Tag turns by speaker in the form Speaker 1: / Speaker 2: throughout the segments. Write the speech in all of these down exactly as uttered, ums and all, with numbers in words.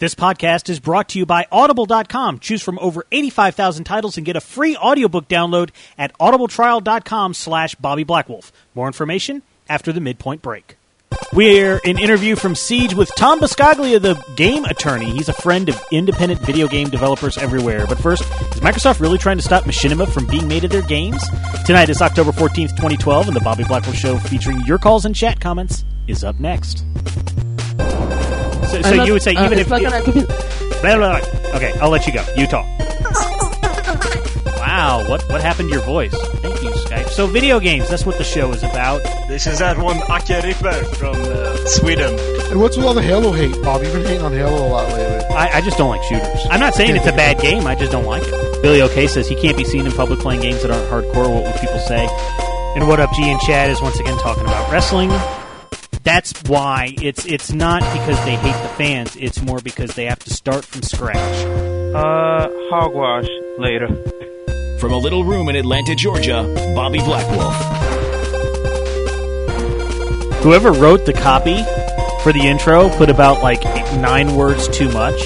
Speaker 1: This podcast is brought to you by Audible dot com. Choose from over eighty-five thousand titles and get a free audiobook download at audibletrial.com slash Bobby Blackwolf. More information after the midpoint break. We're an interview from Siege with Tom Biscaglia, the game attorney. He's a friend of independent video game developers everywhere. But first, is Microsoft really trying to stop Machinima from being made of their games? Tonight is October fourteenth, twenty twelve, and the Bobby Blackwolf Show featuring your calls and chat comments is up next. So, so
Speaker 2: not,
Speaker 1: you would say
Speaker 2: uh,
Speaker 1: even if...
Speaker 2: Not
Speaker 1: you,
Speaker 2: gonna be...
Speaker 1: blah, blah, blah. Okay, I'll let you go. You talk. Wow, what what happened to your voice? Thank you, Skype. So video games, that's what the show is about.
Speaker 3: This is that one Ake Ripper from uh, Sweden.
Speaker 4: And what's with all the Halo hate, Bob? You've been hating on Halo a lot lately.
Speaker 1: I, I just don't like shooters. I'm not saying it's a bad game, I just don't like it. Billy O'Kay says he can't be seen in public playing games that aren't hardcore. What would people say? And What Up G and Chad is once again talking about wrestling. That's why it's it's not because they hate the fans, it's more because they have to start from scratch.
Speaker 5: Uh, hogwash later.
Speaker 6: From a little room in Atlanta, Georgia, Bobby Blackwolf.
Speaker 1: Whoever wrote the copy for the intro put about like nine words too much.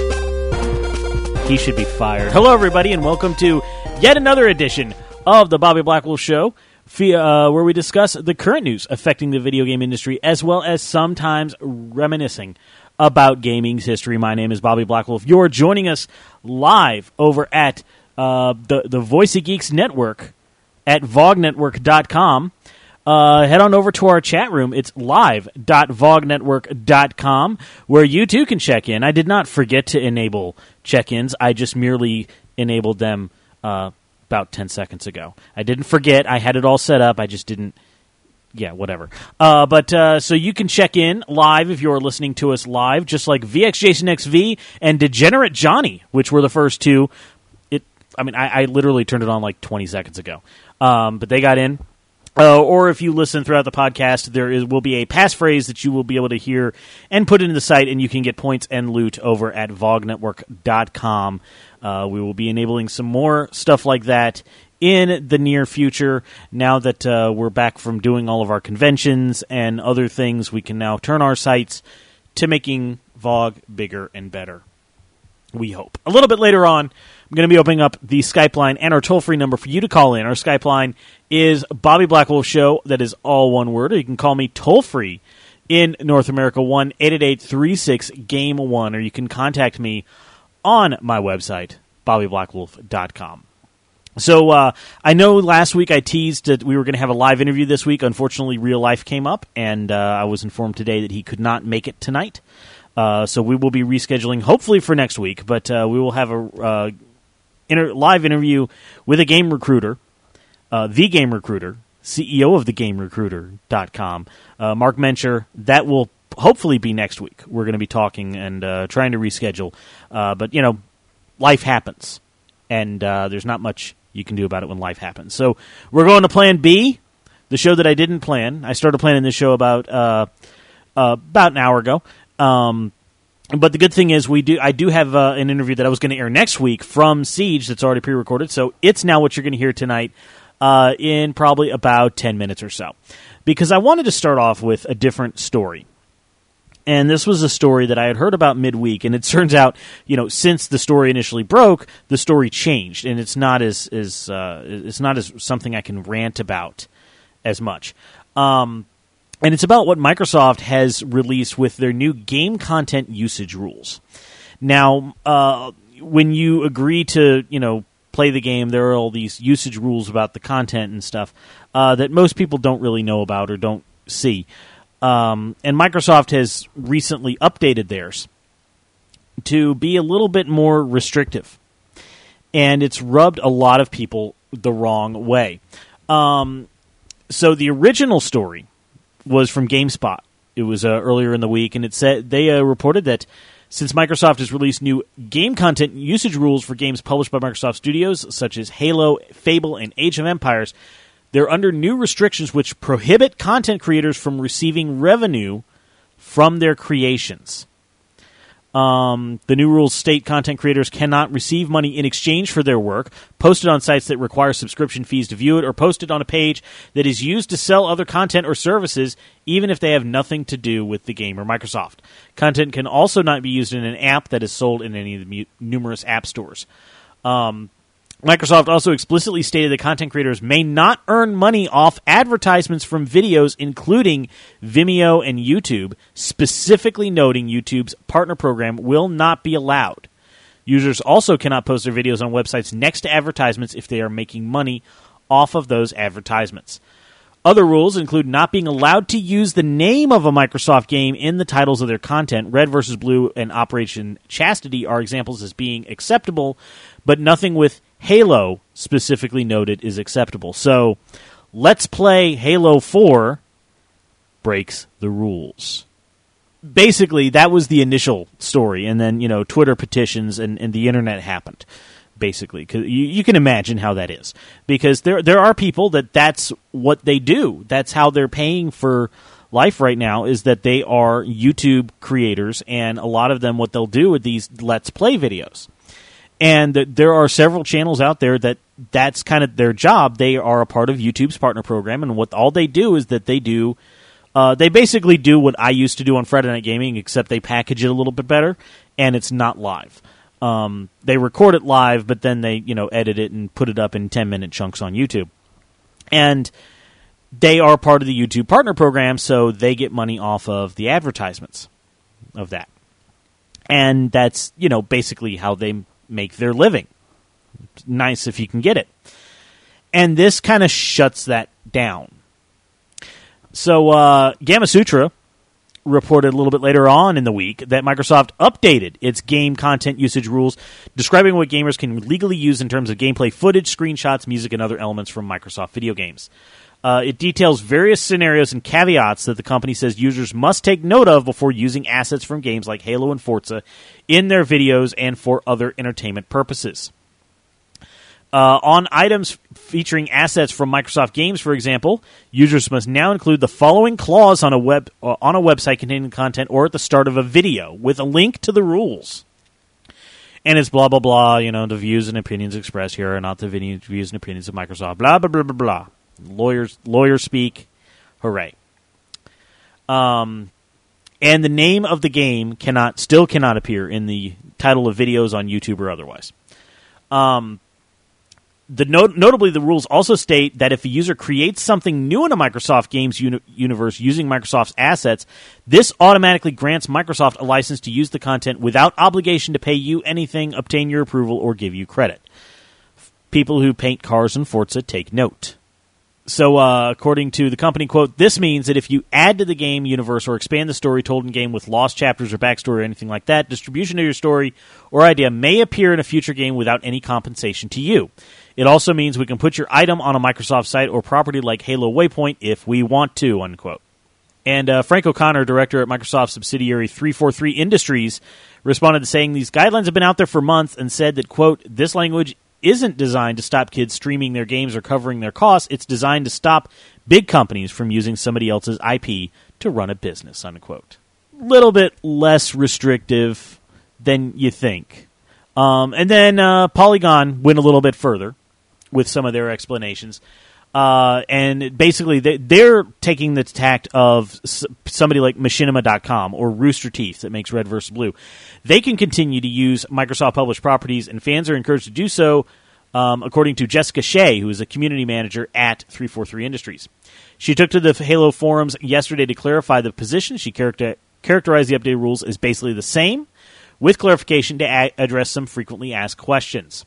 Speaker 1: He should be fired. Hello, everybody, and welcome to yet another edition of the Bobby Blackwolf Show, uh, where we discuss the current news affecting the video game industry, as well as sometimes reminiscing about gaming's history. My name is Bobby Blackwolf. You're joining us live over at Uh, the, the Voice of Geeks Network at vog network dot com. Uh, head on over to our chat room. It's live dot vog network dot com, where you too can check in. I did not forget to enable check-ins. I just merely enabled them uh, about ten seconds ago. I didn't forget. I had it all set up. I just didn't. Yeah, whatever. Uh, but uh, so you can check in live if you're listening to us live, just like V X Jason X V and Degenerate Johnny, which were the first two. I mean, I, I literally turned it on like twenty seconds ago, um, but they got in. Uh, or if you listen throughout the podcast, there is, will be a passphrase that you will be able to hear and put into the site, and you can get points and loot over at vog network dot com. Uh, we will be enabling some more stuff like that in the near future. Now that uh, we're back from doing all of our conventions and other things, we can now turn our sights to making Vog bigger and better. We hope. A little bit later on, I'm going to be opening up the Skype line and our toll-free number for you to call in. Our Skype line is Bobby Blackwolf Show. That is all one word. Or you can call me toll-free in North America, one eight eight eight, three six, game one. Or you can contact me on my website, bobby blackwolf dot com. So uh, I know last week I teased that we were going to have a live interview this week. Unfortunately, real life came up, and uh, I was informed today that he could not make it tonight. Uh, so we will be rescheduling, hopefully for next week, but uh, we will have a uh, inter- live interview with a game recruiter, uh, the game recruiter, C E O of the game recruiter dot com, uh, Mark Mencher. That will hopefully be next week. We're going to be talking and uh, trying to reschedule, uh, but, you know, life happens, and uh, there's not much you can do about it when life happens. So we're going to Plan B, the show that I didn't plan. I started planning this show about uh, uh, about an hour ago. Um, but the good thing is we do. I do have uh, an interview that I was going to air next week from Siege that's already pre-recorded, so it's now what you're going to hear tonight uh, in probably about ten minutes or so. Because I wanted to start off with a different story. And this was a story that I had heard about midweek, and it turns out, you know, since the story initially broke, the story changed, and it's not as, as uh, it's not as something I can rant about as much. Um And it's about what Microsoft has released with their new game content usage rules. Now, uh, when you agree to, you know, play the game, there are all these usage rules about the content and stuff uh, that most people don't really know about or don't see. Um, and Microsoft has recently updated theirs to be a little bit more restrictive. And it's rubbed a lot of people the wrong way. Um, so the original story was from GameSpot. It was uh, earlier in the week, and it said they uh, reported that since Microsoft has released new game content usage rules for games published by Microsoft Studios, such as Halo, Fable, and Age of Empires, they're under new restrictions which prohibit content creators from receiving revenue from their creations. Um, the new rules state content creators cannot receive money in exchange for their work, posted on sites that require subscription fees to view it, or posted on a page that is used to sell other content or services, even if they have nothing to do with the game or Microsoft. Content can also not be used in an app that is sold in any of the mu- numerous app stores. Um, Microsoft also explicitly stated that content creators may not earn money off advertisements from videos, including Vimeo and YouTube, specifically noting YouTube's partner program will not be allowed. Users also cannot post their videos on websites next to advertisements if they are making money off of those advertisements. Other rules include not being allowed to use the name of a Microsoft game in the titles of their content. Red versus. Blue and Operation Chastity are examples as being acceptable, but nothing with Halo specifically noted is acceptable. So, Let's Play Halo four breaks the rules. Basically, that was the initial story, and then, you know, Twitter petitions and, and the internet happened. Basically, 'cause you, you can imagine how that is, because there there are people that that's what they do. That's how they're paying for life right now, is that they are YouTube creators, and a lot of them, what they'll do with these Let's Play videos. And th- there are several channels out there that that's kind of their job. They are a part of YouTube's partner program, and what all they do is that they do, uh, they basically do what I used to do on Friday Night Gaming, except they package it a little bit better, and it's not live. Um, they record it live, but then they, you know, edit it and put it up in ten-minute chunks on YouTube. And they are part of the YouTube Partner Program, so they get money off of the advertisements of that. And that's, you know, basically how they make their living. It's nice if you can get it. And this kind of shuts that down. So, uh, Gamasutra reported a little bit later on in the week that Microsoft updated its game content usage rules, describing what gamers can legally use in terms of gameplay footage, screenshots, music, and other elements from Microsoft video games. Uh, it details various scenarios and caveats that the company says users must take note of before using assets from games like Halo and Forza in their videos and for other entertainment purposes. Uh, on items featuring assets from Microsoft games, for example, users must now include the following clause on a web uh, on a website containing content or at the start of a video with a link to the rules. And it's blah, blah, blah, you know, the views and opinions expressed here are not the views and opinions of Microsoft, blah, blah, blah, blah, blah. Lawyers, lawyers speak, hooray. Um, and the name of the game cannot, still cannot appear in the title of videos on YouTube or otherwise. Um... The not- notably, the rules also state that if a user creates something new in a Microsoft Games uni- universe using Microsoft's assets, this automatically grants Microsoft a license to use the content without obligation to pay you anything, obtain your approval, or give you credit. People who paint cars in Forza take note. So, uh, according to the company, quote, this means that if you add to the game universe or expand the story told in game with lost chapters or backstory or anything like that, distribution of your story or idea may appear in a future game without any compensation to you. It also means we can put your item on a Microsoft site or property like Halo Waypoint if we want to, unquote. And uh, Frank O'Connor, director at Microsoft subsidiary three forty-three Industries, responded to saying these guidelines have been out there for months and said that, quote, this language isn't designed to stop kids streaming their games or covering their costs. It's designed to stop big companies from using somebody else's I P to run a business, unquote. Little bit less restrictive than you think. Um, and then uh, Polygon went a little bit further with some of their explanations. Uh, and basically, they, they're taking the tact of s- somebody like Machinima dot com or Rooster Teeth that makes Red versus. Blue. They can continue to use Microsoft-published properties, and fans are encouraged to do so, um, according to Jessica Shea, who is a community manager at three forty-three Industries. She took to the Halo forums yesterday to clarify the position. She character- characterized the updated rules as basically the same, with clarification to a- address some frequently asked questions.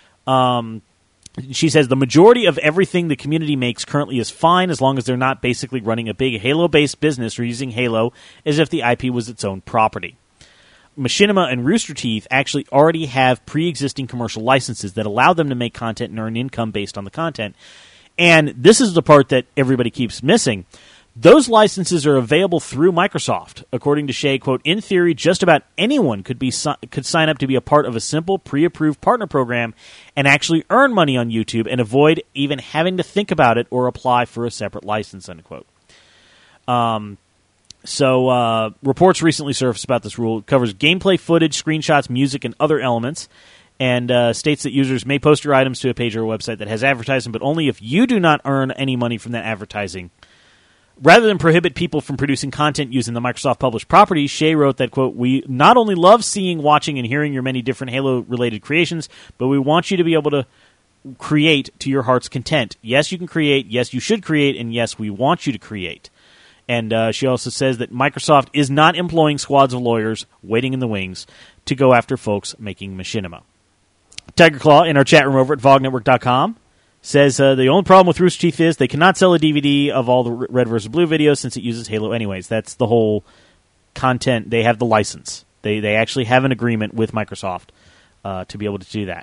Speaker 1: Um... She says the majority of everything the community makes currently is fine as long as they're not basically running a big Halo-based business or using Halo as if the I P was its own property. Machinima and Rooster Teeth actually already have pre-existing commercial licenses that allow them to make content and earn income based on the content. And this is the part that everybody keeps missing. Those licenses are available through Microsoft. According to Shea, quote, in theory, just about anyone could be could sign up to be a part of a simple pre-approved partner program and actually earn money on YouTube and avoid even having to think about it or apply for a separate license, unquote. Um, So, uh, reports recently surfaced about this rule. It covers gameplay footage, screenshots, music, and other elements, and uh, states that users may post your items to a page or a website that has advertising, but only if you do not earn any money from that advertising. Rather than prohibit people from producing content using the Microsoft-published properties, Shea wrote that, quote, "We not only love seeing, watching, and hearing your many different Halo-related creations, but we want you to be able to create to your heart's content. Yes, you can create. Yes, you should create. And yes, we want you to create." And uh, she also says that Microsoft is not employing squads of lawyers waiting in the wings to go after folks making machinima. Tiger Claw in our chat room over at vog network dot com says uh, the only problem with Rooster Teeth is they cannot sell a D V D of all the Red versus. Blue videos since it uses Halo anyways. That's the whole content. They have the license. They they actually have an agreement with Microsoft uh, to be able to do that.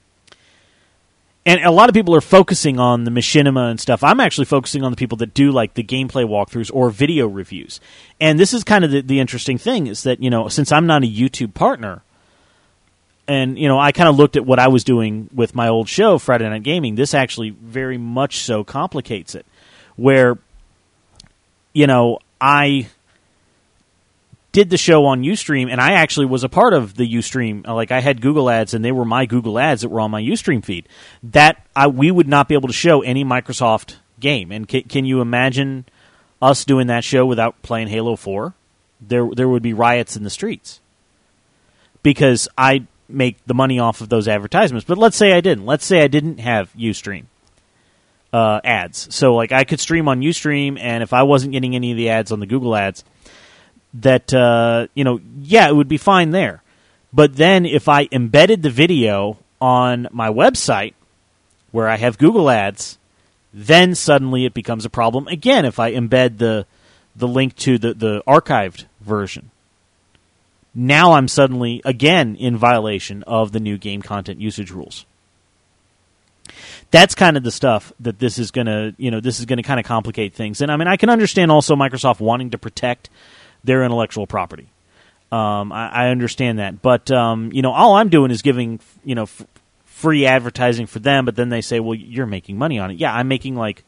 Speaker 1: And a lot of people are focusing on the machinima and stuff. I'm actually focusing on the people that do like the gameplay walkthroughs or video reviews. And this is kind of the, the interesting thing is that, you know, since I'm not a YouTube partner, and, you know, I kind of looked at what I was doing with my old show, Friday Night Gaming, this actually very much so complicates it. Where, you know, I did the show on Ustream, and I actually was a part of the Ustream. Like, I had Google ads, and they were my Google ads that were on my Ustream feed. That I, we would not be able to show any Microsoft game. And can, can you imagine us doing that show without playing Halo four? There, there would be riots in the streets. Because I make the money off of those advertisements. But let's say I didn't. Let's say I didn't have Ustream uh, ads. So, like, I could stream on Ustream, and if I wasn't getting any of the ads on the Google ads, that, uh, you know, yeah, it would be fine there. But then if I embedded the video on my website where I have Google ads, then suddenly it becomes a problem. Again, if I embed the the link to the, the archived version. Now I'm suddenly, again, in violation of the new game content usage rules. That's kind of the stuff that this is going to, you know, this is going to kind of complicate things. And I mean, I can understand also Microsoft wanting to protect their intellectual property. Um, I, I understand that. But, um, you know, all I'm doing is giving, you know, f- free advertising for them, but then they say, well, you're making money on it. Yeah, I'm making like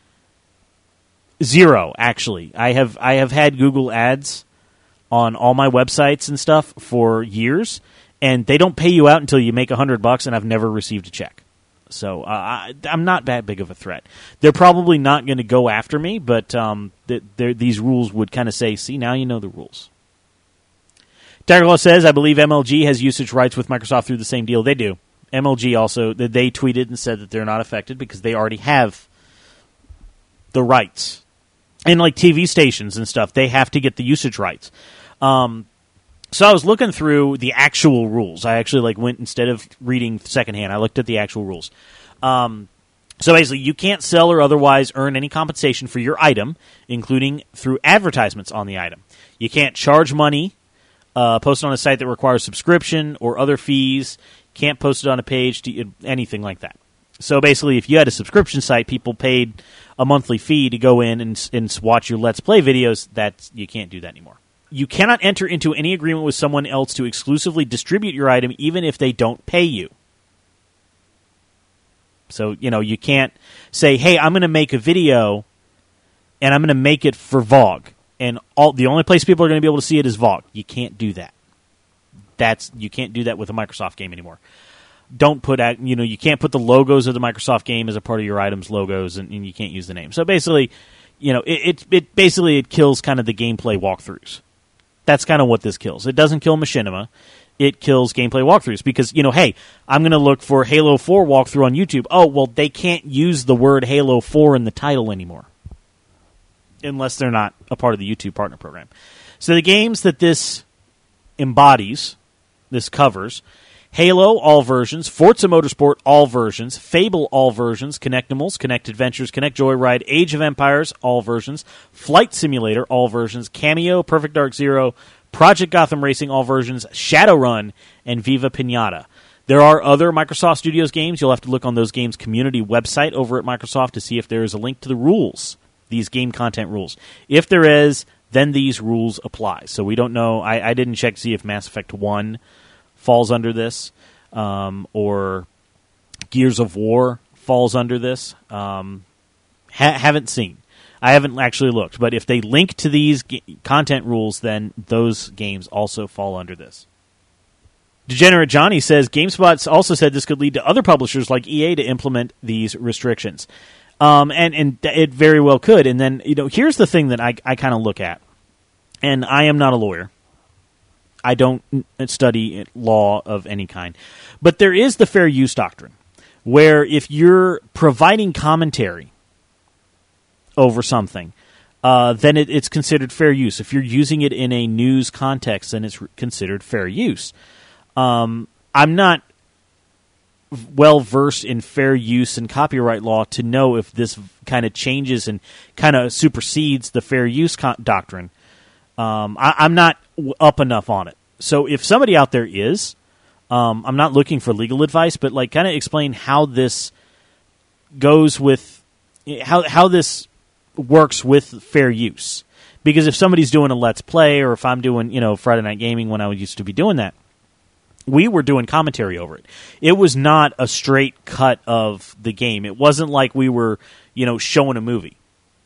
Speaker 1: zero, actually. I have I have had Google ads on all my websites and stuff for years, and they don't pay you out until you make a hundred bucks, and I've never received a check. So uh, I, I'm not that big of a threat. They're probably not going to go after me, but um, th- these rules would kind of say, see, now you know the rules. Tiger Claw says, I believe M L G has usage rights with Microsoft through the same deal. They do. M L G also, they tweeted and said that they're not affected because they already have the rights. And like T V stations and stuff, they have to get the usage rights. Um So I was looking through the actual rules. I actually like went, instead of reading secondhand, I looked at the actual rules. Um, so basically, you can't sell or otherwise earn any compensation for your item, including through advertisements on the item. You can't charge money, uh, post it on a site that requires subscription or other fees. Can't post it on a page, to, anything like that. So basically, if you had a subscription site, people paid a monthly fee to go in and, and watch your Let's Play videos. That's, you can't do that anymore. You cannot enter into any agreement with someone else to exclusively distribute your item, even if they don't pay you. So, you know, you can't say, hey, I'm going to make a video, and I'm going to make it for Vogue. And all the only place people are going to be able to see it is Vogue. You can't do that. That's you can't do that with a Microsoft game anymore. Don't put out, you know, you can't put the logos of the Microsoft game as a part of your item's logos, and, and you can't use the name. So basically, you know, it, it, it basically it kills kind of the gameplay walkthroughs. That's kind of what this kills. It doesn't kill machinima. It kills gameplay walkthroughs because, you know, hey, I'm going to look for Halo four walkthrough on YouTube. Oh, well, they can't use the word Halo four in the title anymore unless they're not a part of the YouTube partner program. So the games that this embodies, this covers, Halo, all versions, Forza Motorsport, all versions, Fable, all versions, Connectimals, Connect Adventures, Connect Joyride, Age of Empires, all versions, Flight Simulator, all versions, Cameo, Perfect Dark Zero, Project Gotham Racing, all versions, Shadowrun, and Viva Pinata. There are other Microsoft Studios games. You'll have to look on those games' community website over at Microsoft to see if there is a link to the rules, these game content rules. If there is, then these rules apply. So we don't know. I, I didn't check to see if Mass Effect one falls under this, um, or Gears of War falls under this. Um, ha- haven't seen. I haven't actually looked, but if they link to these g- content rules, then those games also fall under this. Degenerate Johnny says, GameSpot also said this could lead to other publishers like E A to implement these restrictions. Um, and, and it very well could. And then, you know, here's the thing that I, I kind of look at. And I am not a lawyer. I don't study law of any kind. But there is the fair use doctrine, where if you're providing commentary over something, uh, then it, it's considered fair use. If you're using it in a news context, then it's considered fair use. Um, I'm not well versed in fair use and copyright law to know if this kind of changes and kind of supersedes the fair use con- doctrine. Um, I, I'm not up enough on it. So if somebody out there is, um, I'm not looking for legal advice, but like kind of explain how this goes with how how this works with fair use. Because if somebody's doing a Let's Play, or if I'm doing, you know, Friday Night Gaming when I used to be doing that, we were doing commentary over it. It was not a straight cut of the game. It wasn't like we were, you know, showing a movie.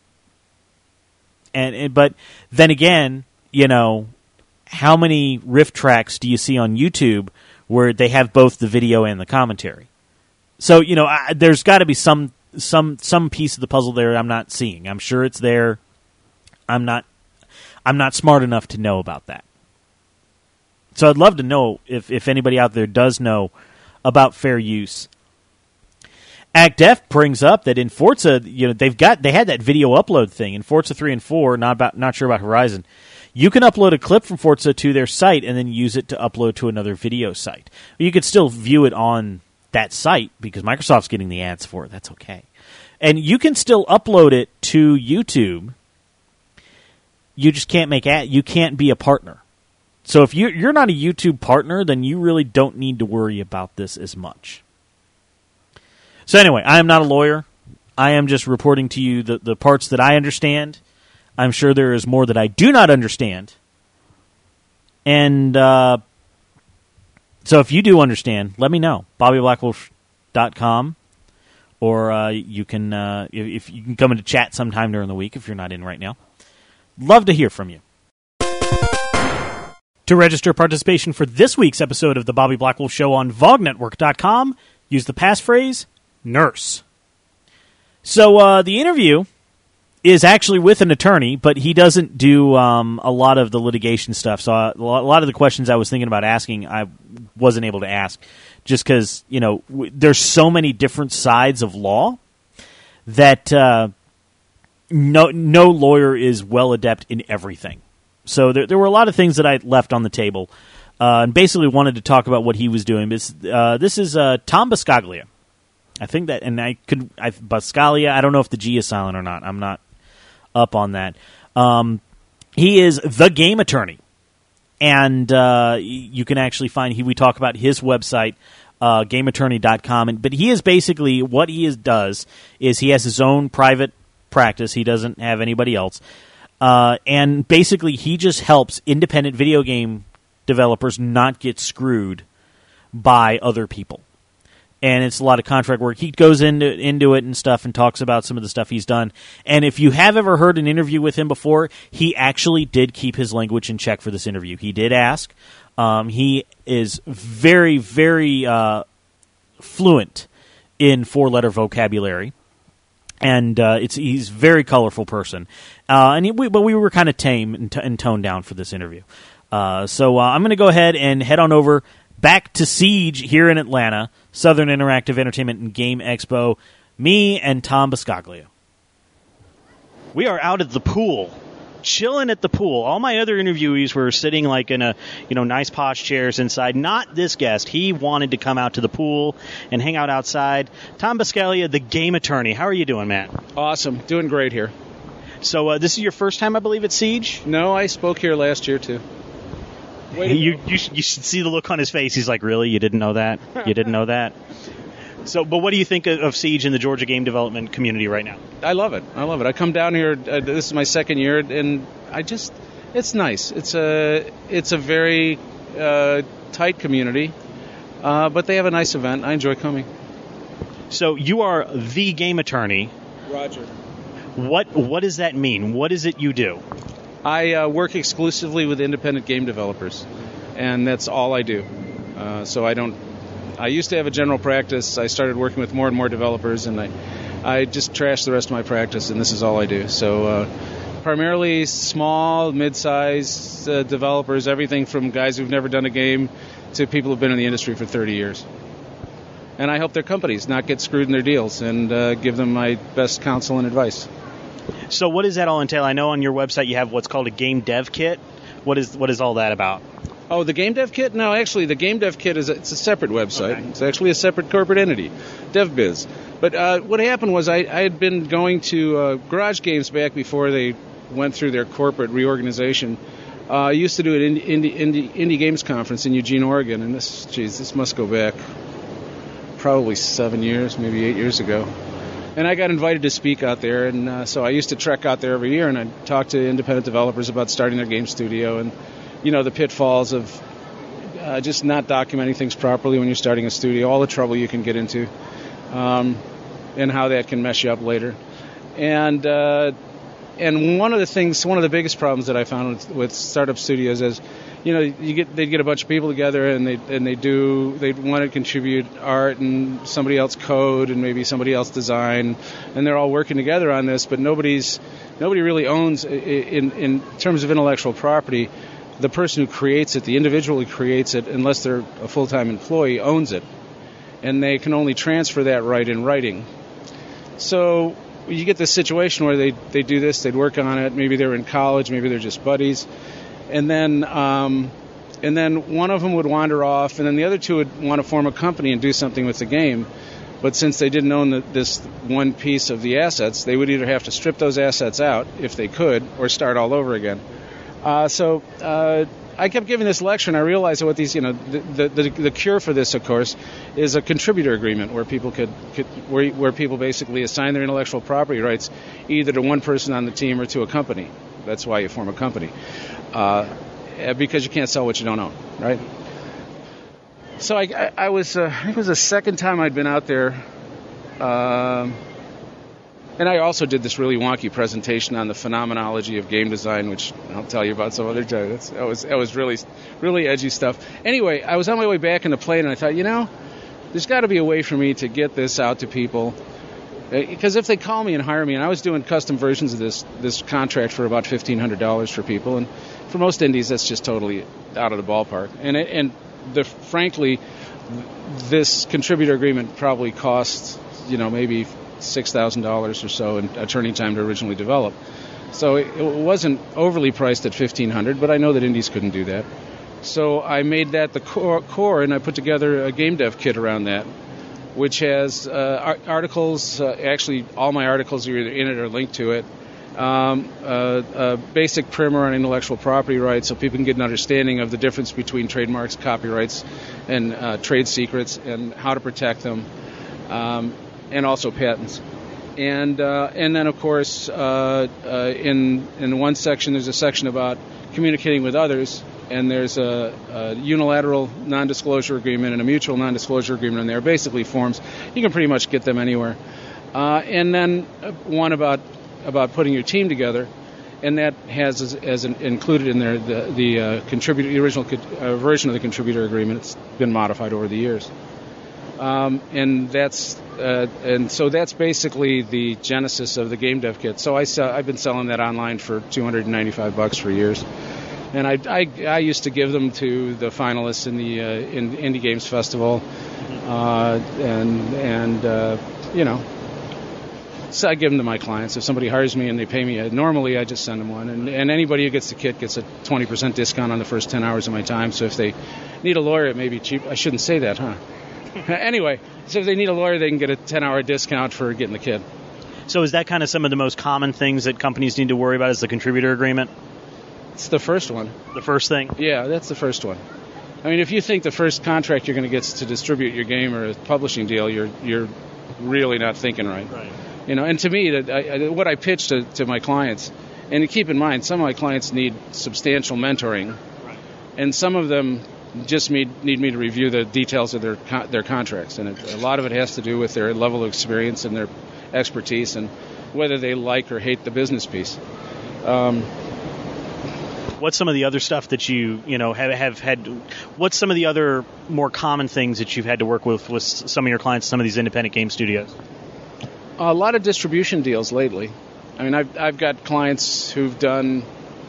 Speaker 1: And, and but then again, you know, how many riff tracks do you see on YouTube where they have both the video and the commentary? So, you know, I, there's got to be some some some piece of the puzzle there I'm not seeing. I'm sure it's there. I'm not I'm not smart enough to know about that. So I'd love to know if, if anybody out there does know about fair use. ActDef brings up that in Forza, you know, they've got they had that video upload thing in Forza three and four. Not about not sure about Horizon. You can upload a clip from Forza to their site and then use it to upload to another video site. You could still view it on that site because Microsoft's getting the ads for it. That's okay, and you can still upload it to YouTube. You just can't make ad. You can't be a partner. So if you, you're not a YouTube partner, then you really don't need to worry about this as much. So anyway, I am not a lawyer. I am just reporting to you the, the parts that I understand. I'm sure there is more that I do not understand. And uh, so if you do understand, let me know. Bobby Blackwolf dot com. Or uh, you can uh, if, if you can come into chat sometime during the week if you're not in right now. Love to hear from you. To register participation for this week's episode of the Bobby Blackwolf Show on Vog Network dot com, use the passphrase, nurse. So uh, the interview is actually with an attorney, but he doesn't do um, a lot of the litigation stuff. So uh, a lot of the questions I was thinking about asking, I wasn't able to ask, just because, you know, w- there's so many different sides of law that uh, no no lawyer is well adept in everything. So there, there were a lot of things that I left on the table, uh, and basically wanted to talk about what he was doing. This, uh, this is uh, Tom Buscaglia. I think that, and I could, I, Buscaglia, I don't know if the G is silent or not. I'm not up on that. Um, he is the game attorney, and uh, you can actually find, he, we talk about his website, uh, game attorney dot com, and, but he is basically, what he is, does is he has his own private practice. He doesn't have anybody else. Uh, and basically, he just helps independent video game developers not get screwed by other people. And it's a lot of contract work. He goes into into it and stuff and talks about some of the stuff he's done. And if you have ever heard an interview with him before, he actually did keep his language in check for this interview. He did ask. Um, he is very, very uh, fluent in four-letter vocabulary. And uh, it's he's a very colorful person, uh, and he, we, but we were kind of tame and, t- and toned down for this interview. Uh, so uh, I'm going to go ahead and head on over back to Siege here in Atlanta, Southern Interactive Entertainment and Game Expo. Me and Tom Buscaglia. We are out at the pool, chilling at the pool. All my other interviewees were sitting like in a, you know, nice posh chairs inside. Not this guest. He wanted to come out to the pool and hang out outside. Tom Buscaglia, the game attorney. How are you doing, Matt?
Speaker 2: Awesome. Doing great here.
Speaker 1: So uh, this is your first time, I believe, at Siege?
Speaker 2: No, I spoke here last year, too.
Speaker 1: Wait you, you, sh- you should see the look on his face. He's like, really? You didn't know that? You didn't know that? So, but what do you think of, of Siege in the Georgia game development community right now?
Speaker 2: I love it. I love it. I come down here. Uh, this is my second year, and I just, it's nice. It's a, it's a very uh, tight community, uh, but they have a nice event. I enjoy coming.
Speaker 1: So you are the game attorney.
Speaker 2: Roger.
Speaker 1: What what does that mean? What is it you do?
Speaker 2: I uh, work exclusively with independent game developers, and that's all I do. Uh, so I don't. I used to have a general practice. I started working with more and more developers, and I, I just trashed the rest of my practice, and this is all I do. So uh, primarily small, mid-sized uh, developers, everything from guys who've never done a game to people who've been in the industry for thirty years. And I help their companies not get screwed in their deals and uh, give them my best counsel and advice.
Speaker 1: So what does that all entail? I know on your website you have what's called a game dev kit. What is what is all that about?
Speaker 2: Oh, the game dev kit? No, actually, the game dev kit is a, it's a separate website. Okay. It's actually a separate corporate entity, DevBiz. But uh, what happened was I, I had been going to uh, Garage Games back before they went through their corporate reorganization. Uh, I used to do an indie, indie, indie games conference in Eugene, Oregon, and this, geez, this must go back probably seven years, maybe eight years ago. And I got invited to speak out there, and uh, so I used to trek out there every year, and I'd talk to independent developers about starting their game studio and, you know, the pitfalls of uh, just not documenting things properly when you're starting a studio, all the trouble you can get into, um, and how that can mess you up later. And uh, and one of the things, one of the biggest problems that I found with, with startup studios is, you know, you get they get a bunch of people together and they and they do they want to contribute art and somebody else code and maybe somebody else design, and they're all working together on this, but nobody's nobody really owns in in terms of intellectual property. The person who creates it, the individual who creates it, unless they're a full-time employee, owns it, and they can only transfer that right in writing. So you get this situation where they they do this, they'd work on it. Maybe they're in college, maybe they're just buddies. And then, um, and then one of them would wander off, and then the other two would want to form a company and do something with the game. But since they didn't own the, this one piece of the assets, they would either have to strip those assets out, if they could, or start all over again. Uh, so uh, I kept giving this lecture, and I realized that what these, you know, the, the the cure for this, of course, is a contributor agreement where people could, could where where people basically assign their intellectual property rights either to one person on the team or to a company. That's why you form a company. Uh, because you can't sell what you don't own, right? So I, I, I was, uh, I think it was the second time I'd been out there, um, and I also did this really wonky presentation on the phenomenology of game design, which I'll tell you about some other time. That's, that was that was really, really edgy stuff. Anyway, I was on my way back in the plane, and I thought, you know, there's got to be a way for me to get this out to people. Because if they call me and hire me, and I was doing custom versions of this this contract for about fifteen hundred dollars for people, and for most indies, that's just totally out of the ballpark. And it, and the, frankly, this contributor agreement probably cost, you know, maybe six thousand dollars or so in attorney time to originally develop. So it, it wasn't overly priced at fifteen hundred dollars, but I know that indies couldn't do that. So I made that the core, core and I put together a game dev kit around that, which has uh, articles, uh, actually all my articles are either in it or linked to it, um, uh, a basic primer on intellectual property rights so people can get an understanding of the difference between trademarks, copyrights, and uh, trade secrets and how to protect them, um, and also patents. And uh, and then, of course, uh, uh, in, in one section, there's a section about communicating with others. And there's a, a unilateral non-disclosure agreement and a mutual non-disclosure agreement in there. Basically forms, you can pretty much get them anywhere. Uh, and then one about about putting your team together, and that has as, as an, included in there the the uh, contributor, the original uh, version of the contributor agreement. It's been modified over the years. Um, and that's uh, and so that's basically the genesis of the game dev kit. So I sell, I've been selling that online for two hundred ninety-five bucks for years. And I, I, I used to give them to the finalists in the uh, in Indie Games Festival, uh, and and uh, you know, so I give them to my clients. If somebody hires me and they pay me, normally I just send them one. And, and anybody who gets the kit gets a twenty percent discount on the first ten hours of my time. So if they need a lawyer, it may be cheap. I shouldn't say that, huh? Anyway, so if they need a lawyer, they can get a ten-hour discount for getting the kit.
Speaker 1: So is that kind of some of the most common things that companies need to worry about is the contributor agreement?
Speaker 2: It's the first one.
Speaker 1: The first thing?
Speaker 2: Yeah, that's the first one. I mean, if you think the first contract you're going to get to distribute your game or a publishing deal, you're you're really not thinking right.
Speaker 1: Right.
Speaker 2: You know, and to me, that I, I, what I pitch to, to my clients, and to keep in mind, some of my clients need substantial mentoring,
Speaker 1: right.
Speaker 2: and some of them just need need me to review the details of their their contracts, and it, a lot of it has to do with their level of experience and their expertise, and whether they like or hate the business piece. Um,
Speaker 1: What's some of the other stuff that you, you know, have, have had, what's some of the other more common things that you've had to work with with some of your clients, some of these independent game studios?
Speaker 2: A lot of distribution deals lately. I mean, I've, I've got clients who've done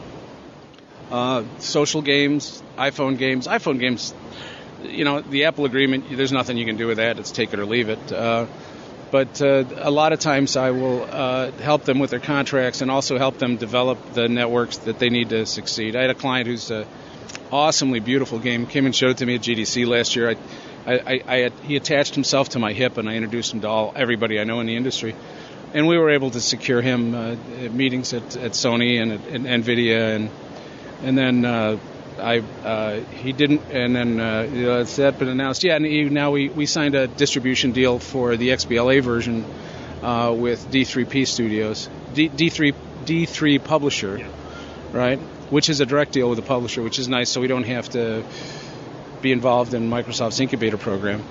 Speaker 2: uh, social games, iPhone games. iPhone games, you know, the Apple agreement, there's nothing you can do with that. It's take it or leave it. Uh, but uh, a lot of times I will uh, help them with their contracts and also help them develop the networks that they need to succeed. I had a client who's a awesomely beautiful game, came and showed it to me at G D C last year. I, I, I, I had, he attached himself to my hip, and I introduced him to all everybody I know in the industry. And we were able to secure him uh, meetings at, at Sony and at and NVIDIA, and and then uh, I uh, he didn't, and then uh, you know, it's that been announced. Yeah, and he, now we, we signed a distribution deal for the X B L A version uh, with D three P Studios, D, D3 D three Publisher, yeah. Right? Which is a direct deal with the publisher, which is nice, so we don't have to be involved in Microsoft's incubator program.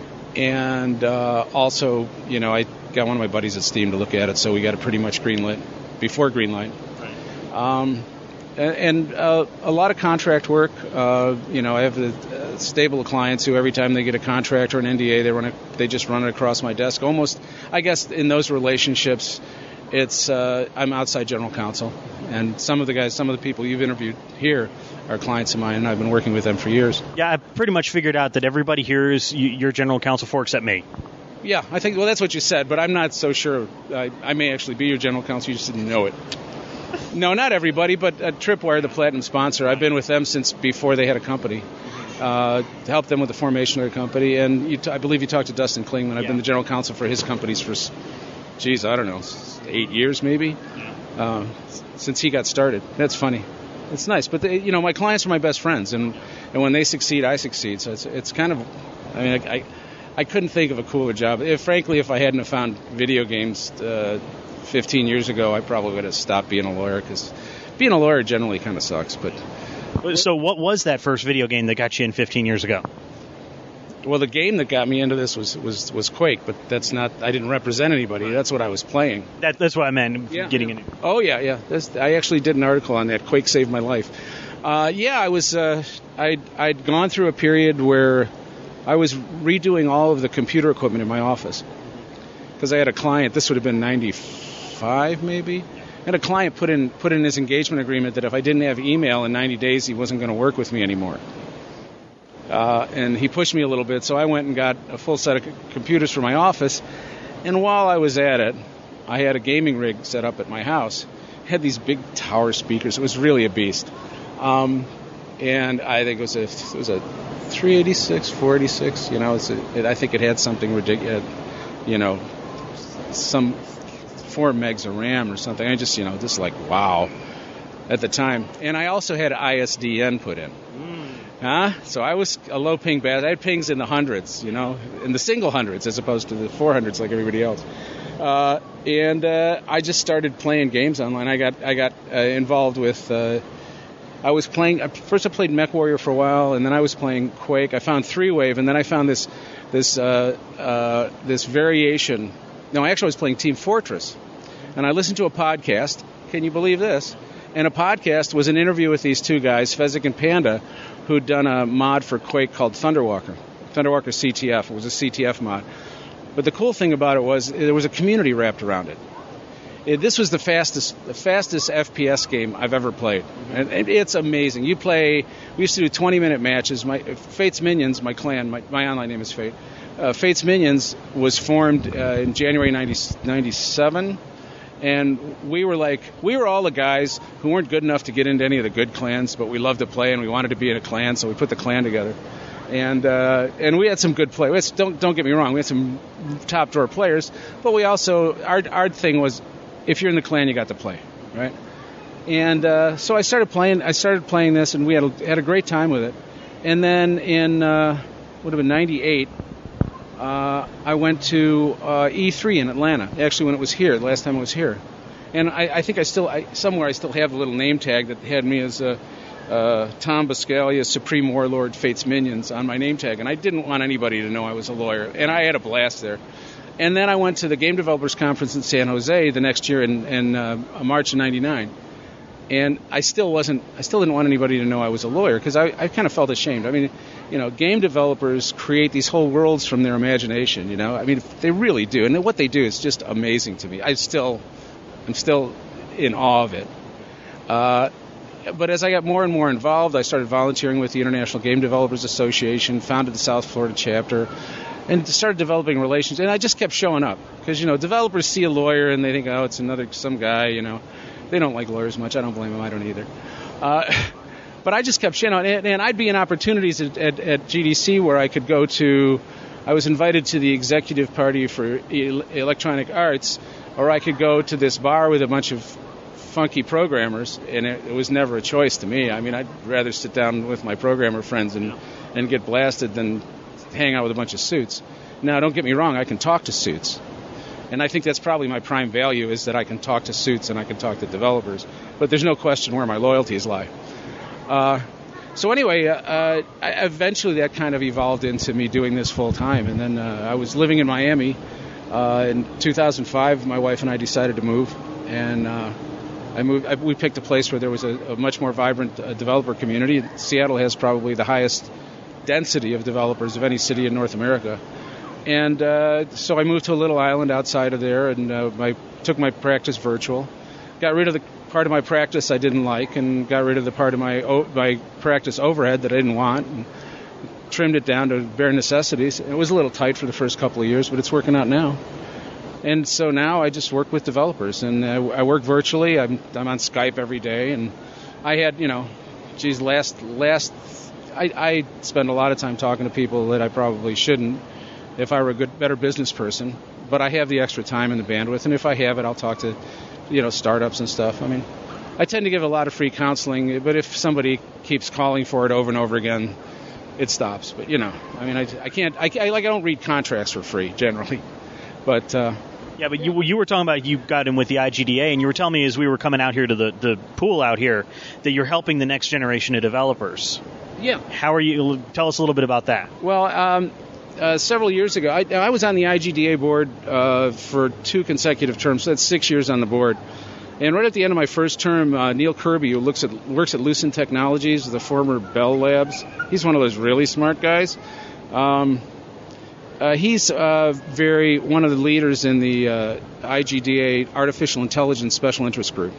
Speaker 2: And uh, also, you know, I got one of my buddies at Steam to look at it, so we got it pretty much greenlit before greenlight. Right. Um, and and uh, a lot of contract work. Uh, you know, I have a, a stable of clients who every time they get a contract or an N D A, they run it, they just run it across my desk. Almost, I guess, in those relationships, it's uh, I'm outside general counsel, and some of the guys, some of the people you've interviewed here are clients of mine, and I've been working with them for years.
Speaker 1: Yeah, I pretty much figured out that everybody here is your general counsel for except me.
Speaker 2: Yeah, I think, well, that's what you said, but I'm not so sure. I, I may actually be your general counsel, you just didn't know it. No, not everybody, but uh, Tripwire, the platinum sponsor, I've been with them since before they had a company. Uh, to help them with the formation of their company, and you t- I believe you talked to Dustin Klingman. I've yeah. been the general counsel for his companies for, geez, I don't know, eight years maybe, yeah. uh, since he got started. That's funny. It's nice, but they, you know, my clients are my best friends, and, and when they succeed, I succeed. So it's it's kind of, I mean, I I, I couldn't think of a cooler job. If, frankly, if I hadn't have found video games uh, fifteen years ago, I probably would have stopped being a lawyer, because being a lawyer generally kind of sucks. But
Speaker 1: so, what was that first video game that got you in fifteen years ago?
Speaker 2: Well, the game that got me into this was, was, was Quake, but that's not. I didn't represent anybody. That's what I was playing.
Speaker 1: That, that's what I meant.
Speaker 2: Yeah,
Speaker 1: getting
Speaker 2: yeah.
Speaker 1: in.
Speaker 2: Oh yeah, yeah. That's, I actually did an article on that. Quake saved my life. Uh, yeah, I was. Uh, I'd I'd gone through a period where I was redoing all of the computer equipment in my office, because I had a client. This would have been ninety-five, maybe. I had a client put in put in his engagement agreement that if I didn't have email in ninety days, he wasn't going to work with me anymore. Uh, and he pushed me a little bit, so I went and got a full set of c- computers for my office. And while I was at it, I had a gaming rig set up at my house. It had these big tower speakers. It was really a beast. Um, and I think it was a it was a three eighty-six, four eighty-six. You know, it's a, it, I think it had something ridiculous. You know, some four megs of RAM or something. I just, you know, just like wow at the time. And I also had I S D N put in. Huh? So I was a low ping bad. I had pings in the hundreds, you know, in the single hundreds as opposed to the four hundreds like everybody else. Uh, and uh, I just started playing games online. I got I got uh, involved with. Uh, I was playing. First, I played MechWarrior for a while, and then I was playing Quake. I found Three Wave, and then I found this this uh, uh, this variation. No, I actually was playing Team Fortress, and I listened to a podcast. Can you believe this? And a podcast was an interview with these two guys, Fezzik and Panda, who'd done a mod for Quake called Thunderwalker. Thunderwalker C T F. It was a C T F mod. But the cool thing about it was there was a community wrapped around it. it this was the fastest the fastest F P S game I've ever played. And it, it's amazing. You play, we used to do twenty-minute matches. My Fate's Minions, my clan, my, my online name is Fate. Uh, Fate's Minions was formed uh, in January ninety-seven. And we were like, we were all the guys who weren't good enough to get into any of the good clans, but we loved to play and we wanted to be in a clan, so we put the clan together. And uh, and we had some good players. Don't don't get me wrong, we had some top drawer players, but we also our our thing was, if you're in the clan, you got to play, right? And uh, so I started playing. I started playing this, and we had a, had a great time with it. And then in uh, would have been ninety-eight. Uh, I went to uh, E three in Atlanta, actually when it was here, the last time I was here. And I, I think I still, I, somewhere I still have the little name tag that had me as uh, uh, Tom Buscalia, Supreme Warlord, Fate's Minions on my name tag. And I didn't want anybody to know I was a lawyer. And I had a blast there. And then I went to the Game Developers Conference in San Jose the next year in, in uh, March of ninety-nine. And I still wasn't, I still didn't want anybody to know I was a lawyer because I, I kind of felt ashamed. I mean, you know, game developers create these whole worlds from their imagination, you know. I mean, they really do. And what they do is just amazing to me. I still, I'm still in awe of it. Uh, but as I got more and more involved, I started volunteering with the International Game Developers Association, founded the South Florida chapter, and started developing relations. And I just kept showing up because, you know, developers see a lawyer and they think, oh, it's another, some guy, you know. They don't like lawyers much. I don't blame them. I don't either. Uh, but I just kept showing up. And, and I'd be in opportunities at, at, at G D C where I could go to, I was invited to the executive party for e- electronic arts, or I could go to this bar with a bunch of funky programmers, and it, it was never a choice to me. I mean, I'd rather sit down with my programmer friends and, and get blasted than hang out with a bunch of suits. Now, don't get me wrong. I can talk to suits. And I think that's probably my prime value is that I can talk to suits and I can talk to developers. But there's no question where my loyalties lie. Uh, so anyway, uh, I, eventually that kind of evolved into me doing this full time. And then uh, I was living in Miami. Uh, in two thousand five, my wife and I decided to move. And uh, I moved. I, we picked a place where there was a, a much more vibrant uh, developer community. Seattle has probably the highest density of developers of any city in North America. And uh, so I moved to a little island outside of there, and uh, I took my practice virtual. Got rid of the part of my practice I didn't like, and got rid of the part of my o- my practice overhead that I didn't want, and trimmed it down to bare necessities. It was a little tight for the first couple of years, but it's working out now. And so now I just work with developers, and uh, I work virtually. I'm I'm on Skype every day, and I had, you know, geez, last last I, I spend a lot of time talking to people that I probably shouldn't if I were a good, better business person, but I have the extra time and the bandwidth, and if I have it, I'll talk to, you know, startups and stuff. I mean, I tend to give a lot of free counseling, but if somebody keeps calling for it over and over again, it stops. But, you know, I mean, I, I can't, I, I, like, I don't read contracts for free, generally, but... Uh,
Speaker 1: yeah, but you you were talking about you got in with the I G D A, and you were telling me as we were coming out here to the, the pool out here that you're helping the next generation of developers.
Speaker 2: Yeah.
Speaker 1: How are you, tell us a little bit about that.
Speaker 2: Well, um... Uh, several years ago, I, I was on the I G D A board uh, for two consecutive terms, so that's six years on the board. And right at the end of my first term, uh, Neil Kirby, who looks at, works at Lucent Technologies, the former Bell Labs, he's one of those really smart guys. Um, uh, he's uh, very one of the leaders in the uh, I G D A Artificial Intelligence Special Interest Group.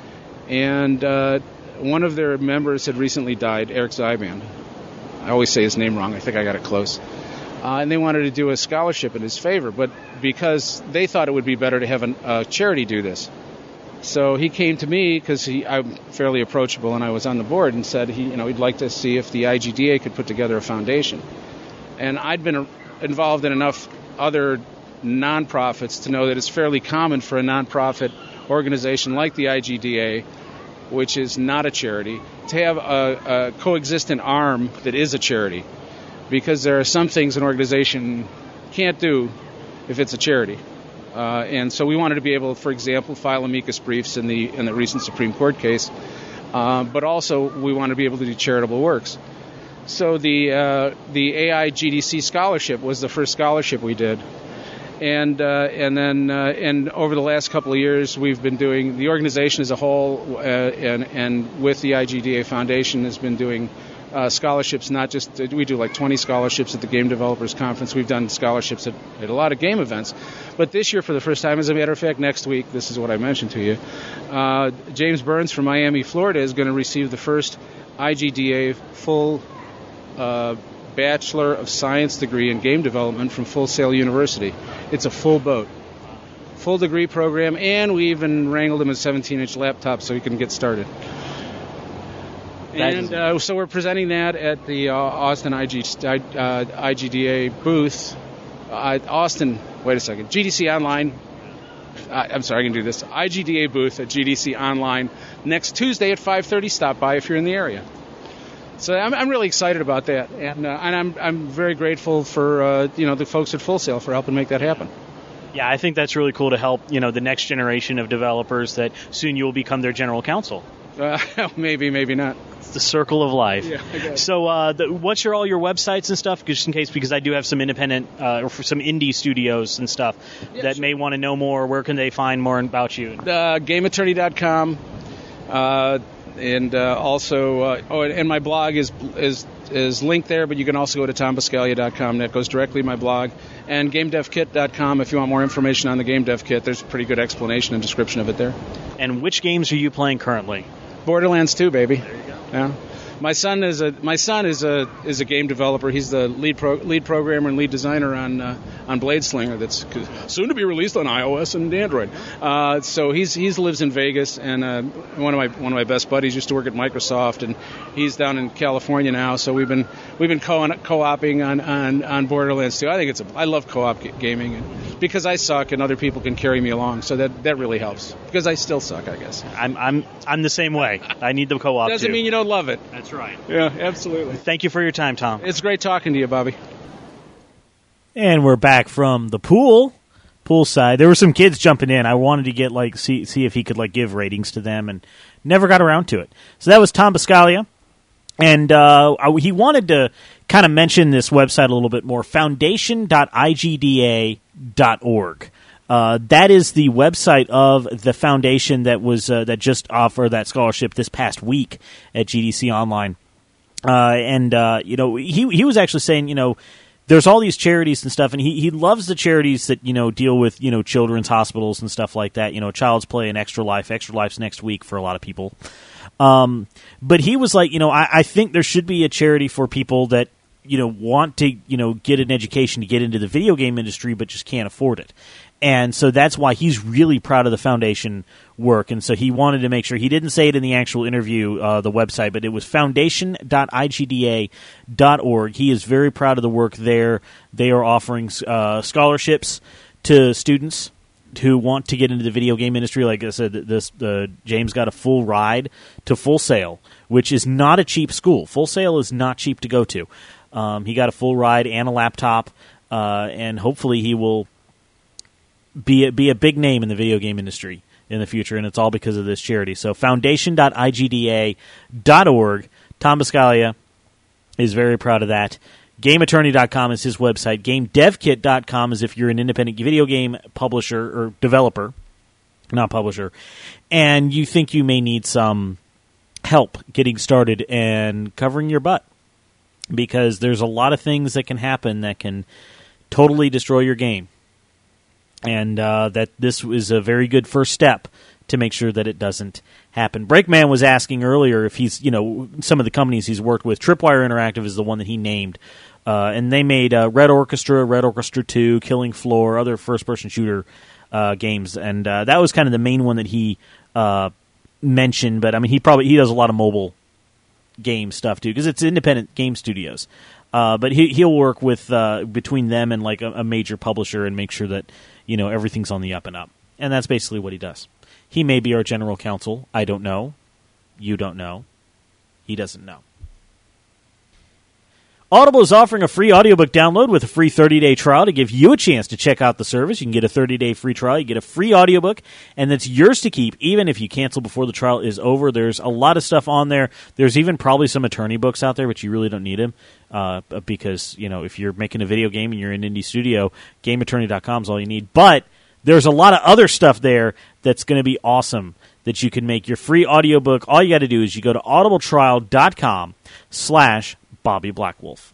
Speaker 2: And uh, one of their members had recently died, Eric Zyban. I always say his name wrong. I think I got it close. Uh, and they wanted to do a scholarship in his favor, but because they thought it would be better to have a uh, charity do this. So he came to me because I'm fairly approachable and I was on the board, and said he, you know, he'd like to see if the I G D A could put together a foundation. And I'd been involved in enough other nonprofits to know that it's fairly common for a nonprofit organization like the I G D A, which is not a charity, to have a, a coexistent arm that is a charity. Because there are some things an organization can't do if it's a charity. Uh, and so we wanted to be able, for example, file amicus briefs in the in the recent Supreme Court case, uh, but also we want to be able to do charitable works. So the uh, the A I G D C scholarship was the first scholarship we did. And uh, and then uh, and over the last couple of years, we've been doing, the organization as a whole uh, and, and with the I G D A Foundation has been doing Uh, scholarships, not just, we do like twenty scholarships at the Game Developers Conference. We've done scholarships at, at a lot of game events. But this year, for the first time, as a matter of fact, next week, this is what I mentioned to you, uh, James Burns from Miami, Florida, is going to receive the first I G D A full uh, Bachelor of Science degree in game development from Full Sail University. It's a full boat, full degree program, and we even wrangled him a seventeen-inch laptop so he can get started. And uh, so we're presenting that at the uh, Austin I G, uh, I G D A booth. Uh, Austin, wait a second, G D C Online. Uh, I'm sorry, I can do this. I G D A booth at G D C Online next Tuesday at five thirty. Stop by if you're in the area. So I'm, I'm really excited about that, and uh, and I'm I'm very grateful for uh, you know the folks at Full Sail for helping make that happen.
Speaker 1: Yeah, I think that's really cool to help, you know, the next generation of developers that soon you will become their general counsel.
Speaker 2: Uh, maybe, maybe not.
Speaker 1: It's the circle of life.
Speaker 2: Yeah, I guess.
Speaker 1: So, uh, the, what's your all your websites and stuff? Just in case, because I do have some independent uh, or for some indie studios and stuff
Speaker 2: Yeah,
Speaker 1: that
Speaker 2: sure.
Speaker 1: may want to know more. Where can they find more about you?
Speaker 2: Uh, game attorney dot com, uh, and uh, also, uh, oh, and my blog is is is linked there, but you can also go to tom biscaglia dot com. That goes directly to my blog. And game dev kit dot com if you want more information on the Game Dev Kit. There's a pretty good explanation and description of it there.
Speaker 1: And which games are you playing currently?
Speaker 2: Borderlands two, baby. There you go. Yeah. My son is a my son is a is a game developer. He's the lead pro, lead programmer and lead designer on uh, on Blade Slinger. That's soon to be released on iOS and Android. Uh, so he's he's lives in Vegas, and uh, one of my one of my best buddies used to work at Microsoft, and he's down in California now. So we've been we've been co co-oping on, on, on Borderlands two. I think it's a I love co-op g- gaming, and because I suck and other people can carry me along, so that, that really helps. Because I still suck, I guess.
Speaker 1: I'm I'm I'm the same way. I need the co-op.
Speaker 2: Doesn't
Speaker 1: too.
Speaker 2: mean you don't love it.
Speaker 1: That's right.
Speaker 2: Yeah, absolutely.
Speaker 1: Thank you for your time, Tom.
Speaker 2: It's great talking to you, Bobby.
Speaker 1: And we're back from the pool, poolside. There were some kids jumping in. I wanted to get like see see if he could like give ratings to them, and never got around to it. So that was Tom Biscaglia, and uh, he wanted to kind of mention this website a little bit more: foundation dot I G D A dot org. Uh, that is the website of the foundation that was uh, that just offered that scholarship this past week at G D C Online. Uh, and uh, you know, he he was actually saying, you know, there's all these charities and stuff, and he, he loves the charities that, you know, deal with, you know, children's hospitals and stuff like that. You know, Child's Play and Extra Life. Extra Life's next week for a lot of people. Um, but he was like, you know, I, I think there should be a charity for people that, you know, want to, you know, get an education to get into the video game industry, but just can't afford it. And so that's why he's really proud of the foundation work. And so he wanted to make sure, he didn't say it in the actual interview, uh, the website, but it was foundation dot I G D A dot org. He is very proud of the work there. They are offering uh, scholarships to students who want to get into the video game industry. Like I said, this uh, James got a full ride to Full Sail, which is not a cheap school. Full Sail is not cheap to go to. Um, he got a full ride and a laptop, uh, and hopefully he will be a, be a big name in the video game industry in the future, and it's all because of this charity. So foundation dot I G D A dot org. Tom Biscaglia is very proud of that. game attorney dot com is his website. game dev kit dot com is if you're an independent video game publisher or developer, not publisher, and you think you may need some help getting started and covering your butt, because there's a lot of things that can happen that can totally destroy your game. And uh, that this is a very good first step to make sure that it doesn't happen. Breakman was asking earlier if he's, you know, some of the companies he's worked with. Tripwire Interactive is the one that he named. Uh, and they made uh, Red Orchestra, Red Orchestra two, Killing Floor, other first-person shooter uh, games. And uh, that was kind of the main one that he uh, mentioned. But, I mean, he probably he does a lot of mobile game stuff, too, because it's independent game studios. Uh, but he, he'll work with uh, between them and like a, a major publisher and make sure that, you know, everything's on the up and up. And that's basically what he does. He may be our general counsel. I don't know. You don't know. He doesn't know. Audible is offering a free audiobook download with a free thirty-day trial to give you a chance to check out the service. You can get a thirty-day free trial. You get a free audiobook, and that's yours to keep, even if you cancel before the trial is over. There's a lot of stuff on there. There's even probably some attorney books out there, but you really don't need them uh, because, you know, if you're making a video game and you're in an indie studio, game attorney dot com is all you need. But there's a lot of other stuff there that's going to be awesome that you can make your free audiobook. All you got to do is you go to audibletrial dot com slash Bobby Blackwolf.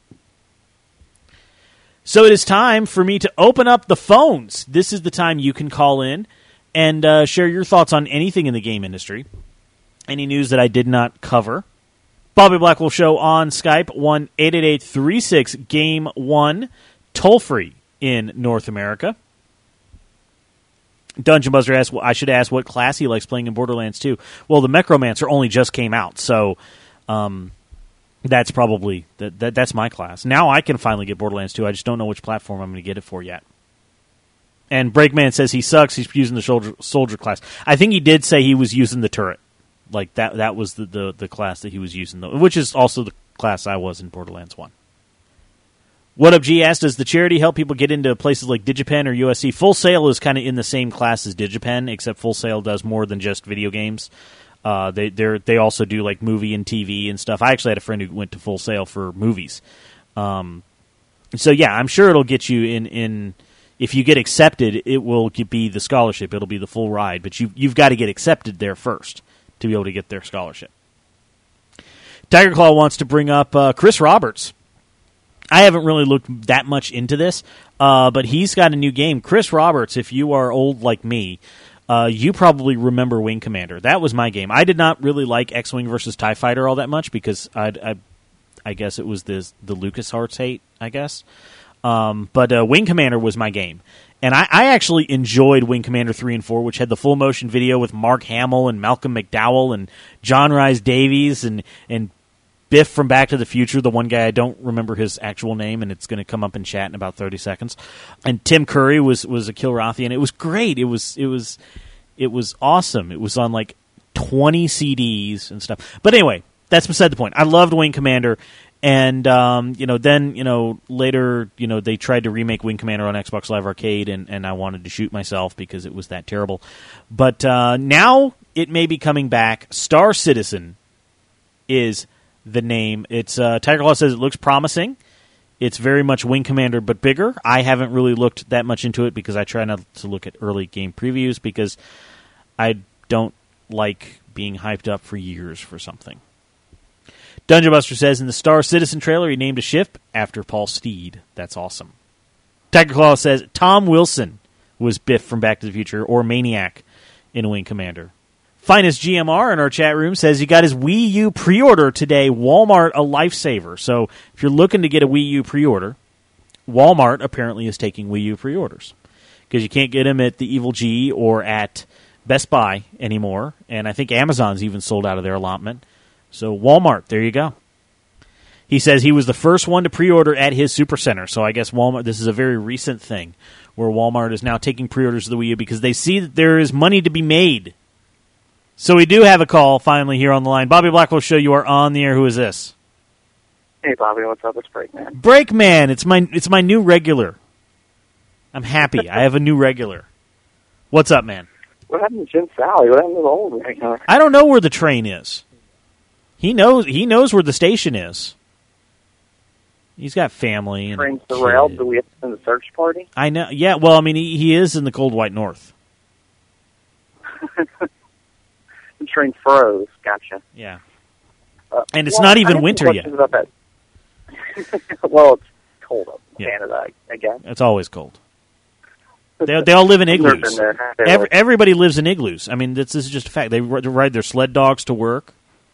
Speaker 1: So it is time for me to open up the phones. This is the time you can call in and uh, share your thoughts on anything in the game industry. Any news that I did not cover. Bobby Blackwolf Show on Skype, one eight eight eight, three six, game one, toll-free in North America. Dungeon Buster asked, well, I should ask what class he likes playing in Borderlands two. Well, the Necromancer only just came out, so um, that's probably that, that. That's my class. Now I can finally get Borderlands two. I just don't know which platform I'm going to get it for yet. And Breakman says he sucks. He's using the soldier, soldier class. I think he did say he was using the turret. Like that. That was the, the, the class that he was using, though, which is also the class I was in Borderlands one. What Up G asked, does the charity help people get into places like DigiPen or U S C? Full Sail is kind of in the same class as DigiPen, except Full Sail does more than just video games. Uh, they they they also do like movie and T V and stuff. I actually had a friend who went to Full Sail for movies. Um, so yeah, I'm sure it'll get you in, in. If you get accepted, it will be the scholarship. It'll be the full ride, but you you've got to get accepted there first to be able to get their scholarship. Tiger Claw wants to bring up uh, Chris Roberts. I haven't really looked that much into this, uh, but he's got a new game. Chris Roberts, if you are old like me, uh, you probably remember Wing Commander. That was my game. I did not really like X-Wing versus TIE Fighter all that much because I'd, I, I guess it was the the LucasArts hate, I guess. Um, but uh, Wing Commander was my game. And I, I actually enjoyed Wing Commander three and four, which had the full motion video with Mark Hamill and Malcolm McDowell and John Rhys Davies and, and Biff from Back to the Future, the one guy I don't remember his actual name, and it's going to come up in chat in about thirty seconds. And Tim Curry was was a Kilrathian. It was great. It was it was it was awesome. It was on like twenty C Ds and stuff. But anyway, that's beside the point. I loved Wing Commander, and um, you know, then you know later, you know, they tried to remake Wing Commander on Xbox Live Arcade, and, and I wanted to shoot myself because it was that terrible. But uh, now it may be coming back. Star Citizen is the name. It's uh, Tiger Claw says it looks promising. It's very much Wing Commander, but bigger. I haven't really looked that much into it because I try not to look at early game previews because I don't like being hyped up for years for something. Dungeon Buster says in the Star Citizen trailer he named a ship after Paul Steed. That's awesome. Tiger Claw says Tom Wilson was Biff from Back to the Future or Maniac in Wing Commander. Finest G M R in our chat room says he got his Wii U pre-order today. Walmart, a lifesaver. So if you're looking to get a Wii U pre-order, Walmart apparently is taking Wii U pre-orders because you can't get them at the Evil G or at Best Buy anymore. And I think Amazon's even sold out of their allotment. So Walmart, there you go. He says he was the first one to pre-order at his Supercenter. So I guess Walmart, this is a very recent thing where Walmart is now taking pre-orders of the Wii U because they see that there is money to be made. So we do have a call finally here on the line. Bobby Blackwell Show, you are on the air. Who is this?
Speaker 7: Hey, Bobby, what's up? It's Breakman.
Speaker 1: Breakman, it's my it's my new regular. I'm happy. I have a new regular. What's up, man?
Speaker 7: What happened to Jim Sally? What happened to the old regular?
Speaker 1: I don't know where the train is. He knows he knows where the station is. He's got family. And
Speaker 7: Train's derailed. Do we have to send a search party?
Speaker 1: I know. Yeah, well, I mean, he, he is in the cold white north.
Speaker 7: The train froze. Gotcha.
Speaker 1: Yeah.
Speaker 7: Uh,
Speaker 1: and it's
Speaker 7: well,
Speaker 1: not even winter yet.
Speaker 7: About that. Well, it's cold up in
Speaker 1: yeah.
Speaker 7: Canada, I guess.
Speaker 1: It's always cold. They they all live in igloos. Every, everybody lives in igloos. I mean, this, this is just a fact. They ride their sled dogs to work,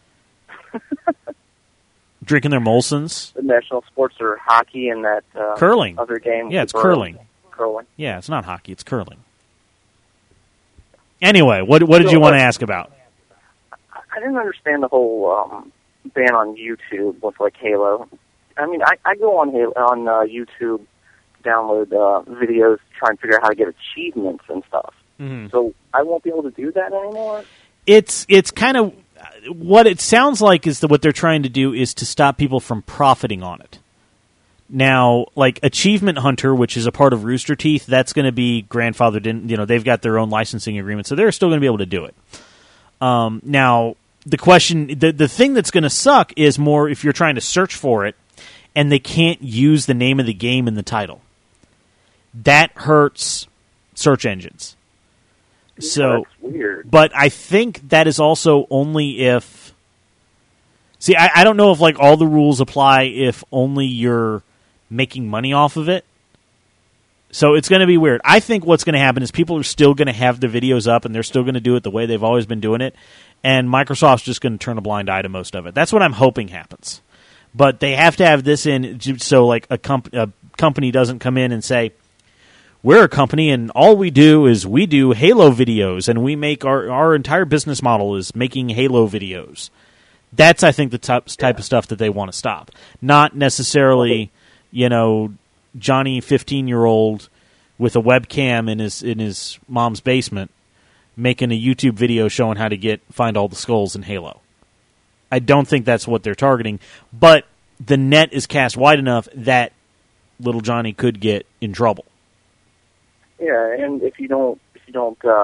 Speaker 1: drinking their Molsons.
Speaker 7: The national sports are hockey and that uh,
Speaker 1: curling.
Speaker 7: Other game.
Speaker 1: Yeah, it's curling.
Speaker 7: Curling.
Speaker 1: Yeah, it's not hockey. It's curling. Anyway, what what did you want to ask about?
Speaker 7: I didn't understand the whole um, ban on YouTube with like Halo. I mean, I, I go on Halo, on uh, YouTube, download uh, videos, try and figure out how to get achievements and stuff.
Speaker 1: Mm-hmm.
Speaker 7: So I won't be able to do that anymore.
Speaker 1: It's it's kind of what it sounds like is that what they're trying to do is to stop people from profiting on it. Now, like Achievement Hunter, which is a part of Rooster Teeth, that's going to be grandfathered in. You know, they've got their own licensing agreement, so they're still going to be able to do it. Um, now, the question, the the thing that's going to suck is more if you're trying to search for it and they can't use the name of the game in the title. That hurts search engines.
Speaker 7: Yeah,
Speaker 1: so
Speaker 7: that's weird.
Speaker 1: But I think that is also only if. See, I, I don't know if like all the rules apply if only you're making money off of it. So it's going to be weird. I think what's going to happen is people are still going to have the videos up and they're still going to do it the way they've always been doing it. And Microsoft's just going to turn a blind eye to most of it. That's what I'm hoping happens. But they have to have this in so like a, comp- a company doesn't come in and say, we're a company and all we do is we do Halo videos and we make our, our entire business model is making Halo videos. That's, I think, the type, type of stuff that they want to stop. Not necessarily, you know, Johnny, fifteen-year-old with a webcam in his in his mom's basement making a YouTube video showing how to get find all the skulls in Halo. I don't think that's what they're targeting, but the net is cast wide enough that little Johnny could get in trouble.
Speaker 7: Yeah, and if you don't if you don't um,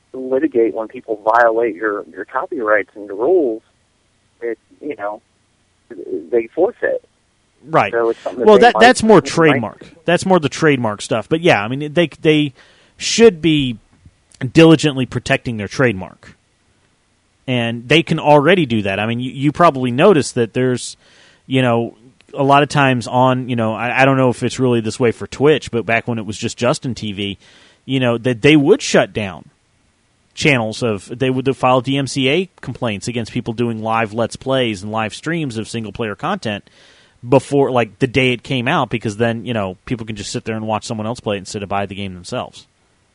Speaker 7: litigate when people violate your your copyrights and your rules. It you know they forfeit.
Speaker 1: Right.
Speaker 7: So it's something that
Speaker 1: well,
Speaker 7: they
Speaker 1: that
Speaker 7: might-
Speaker 1: that's more
Speaker 7: might-
Speaker 1: trademark. That's more the trademark stuff. But yeah, I mean, they they should be diligently protecting their trademark, and they can already do that. I mean, you, you probably noticed that there's, you know, a lot of times on, you know, I, I don't know if it's really this way for Twitch, but back when it was just Justin T V, you know, that they would shut down channels of, they would file D M C A complaints against people doing live Let's Plays and live streams of single-player content before, like, the day it came out, because then, you know, people can just sit there and watch someone else play it instead of buy the game themselves.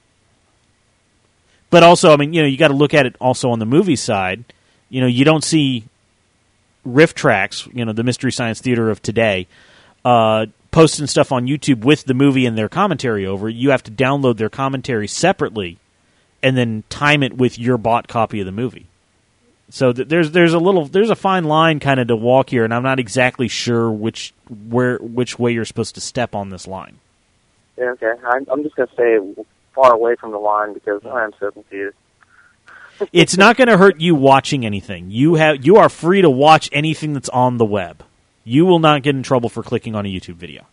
Speaker 1: But also, I mean, you know, you got to look at it also on the movie side. You know, you don't see Riff Tracks, you know, the Mystery Science Theater of today, uh, posting stuff on YouTube with the movie and their commentary over. You have to download their commentary separately and then time it with your bought copy of the movie. So th- there's there's a little there's a fine line kind of to walk here, and I'm not exactly sure which where which way you're supposed to step on this line.
Speaker 7: Yeah, okay. I'm, I'm just going to stay far away from the line because I am so confused.
Speaker 1: It's not going to hurt you watching anything. You have you are free to watch anything that's on the web. You will not get in trouble for clicking on a YouTube video.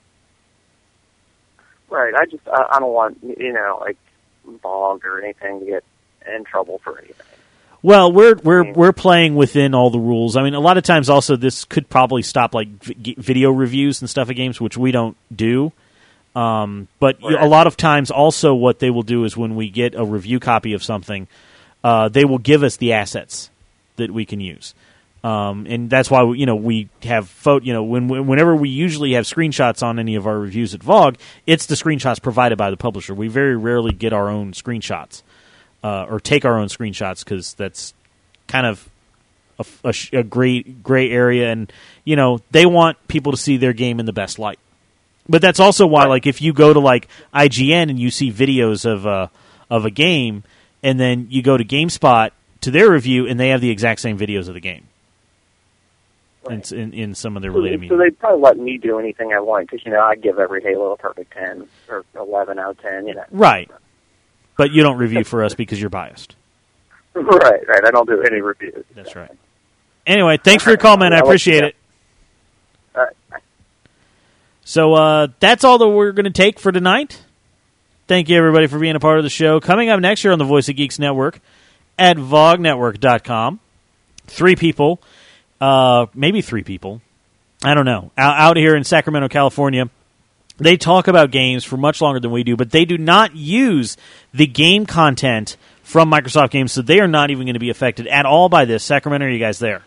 Speaker 7: Right. I just I, I don't want you know like Bog or anything to get in trouble for anything.
Speaker 1: Well, we're we're we're playing within all the rules. I mean, a lot of times also this could probably stop like v- video reviews and stuff of games, which we don't do. Um, but
Speaker 7: Right.
Speaker 1: a lot of times also what they will do is when we get a review copy of something, uh, they will give us the assets that we can use. Um, and that's why we, you know we have photo. You know, when whenever we usually have screenshots on any of our reviews at Vogue, it's the screenshots provided by the publisher. We very rarely get our own screenshots uh, or take our own screenshots because that's kind of a, a, sh- a gray gray area, and you know they want people to see their game in the best light. But that's also why, like, if you go to like I G N and you see videos of a of a game, and then you go to GameSpot to their review, and they have the exact same videos of the game.
Speaker 7: Right.
Speaker 1: In, in, in some of their
Speaker 7: So,
Speaker 1: related
Speaker 7: so
Speaker 1: media.
Speaker 7: they'd probably let me do anything I want because, you know, I give every Halo a perfect ten or eleven out of ten, you know.
Speaker 1: Right. But you don't review for us because you're biased.
Speaker 7: Right, right. I don't do any reviews.
Speaker 1: That's right. Anyway, thanks for your call, man. I
Speaker 7: I'll let
Speaker 1: appreciate
Speaker 7: you know.
Speaker 1: it.
Speaker 7: All right. Bye.
Speaker 1: So uh, that's all that we're going to take for tonight. Thank you, everybody, for being a part of the show. Coming up next year on the Voice of Geeks Network at Vogue Network dot com, three people, uh, maybe three people, I don't know, out, out here in Sacramento, California. They talk about games for much longer than we do, but they do not use the game content from Microsoft Games, so they are not even going to be affected at all by this. Sacramento, are you guys there?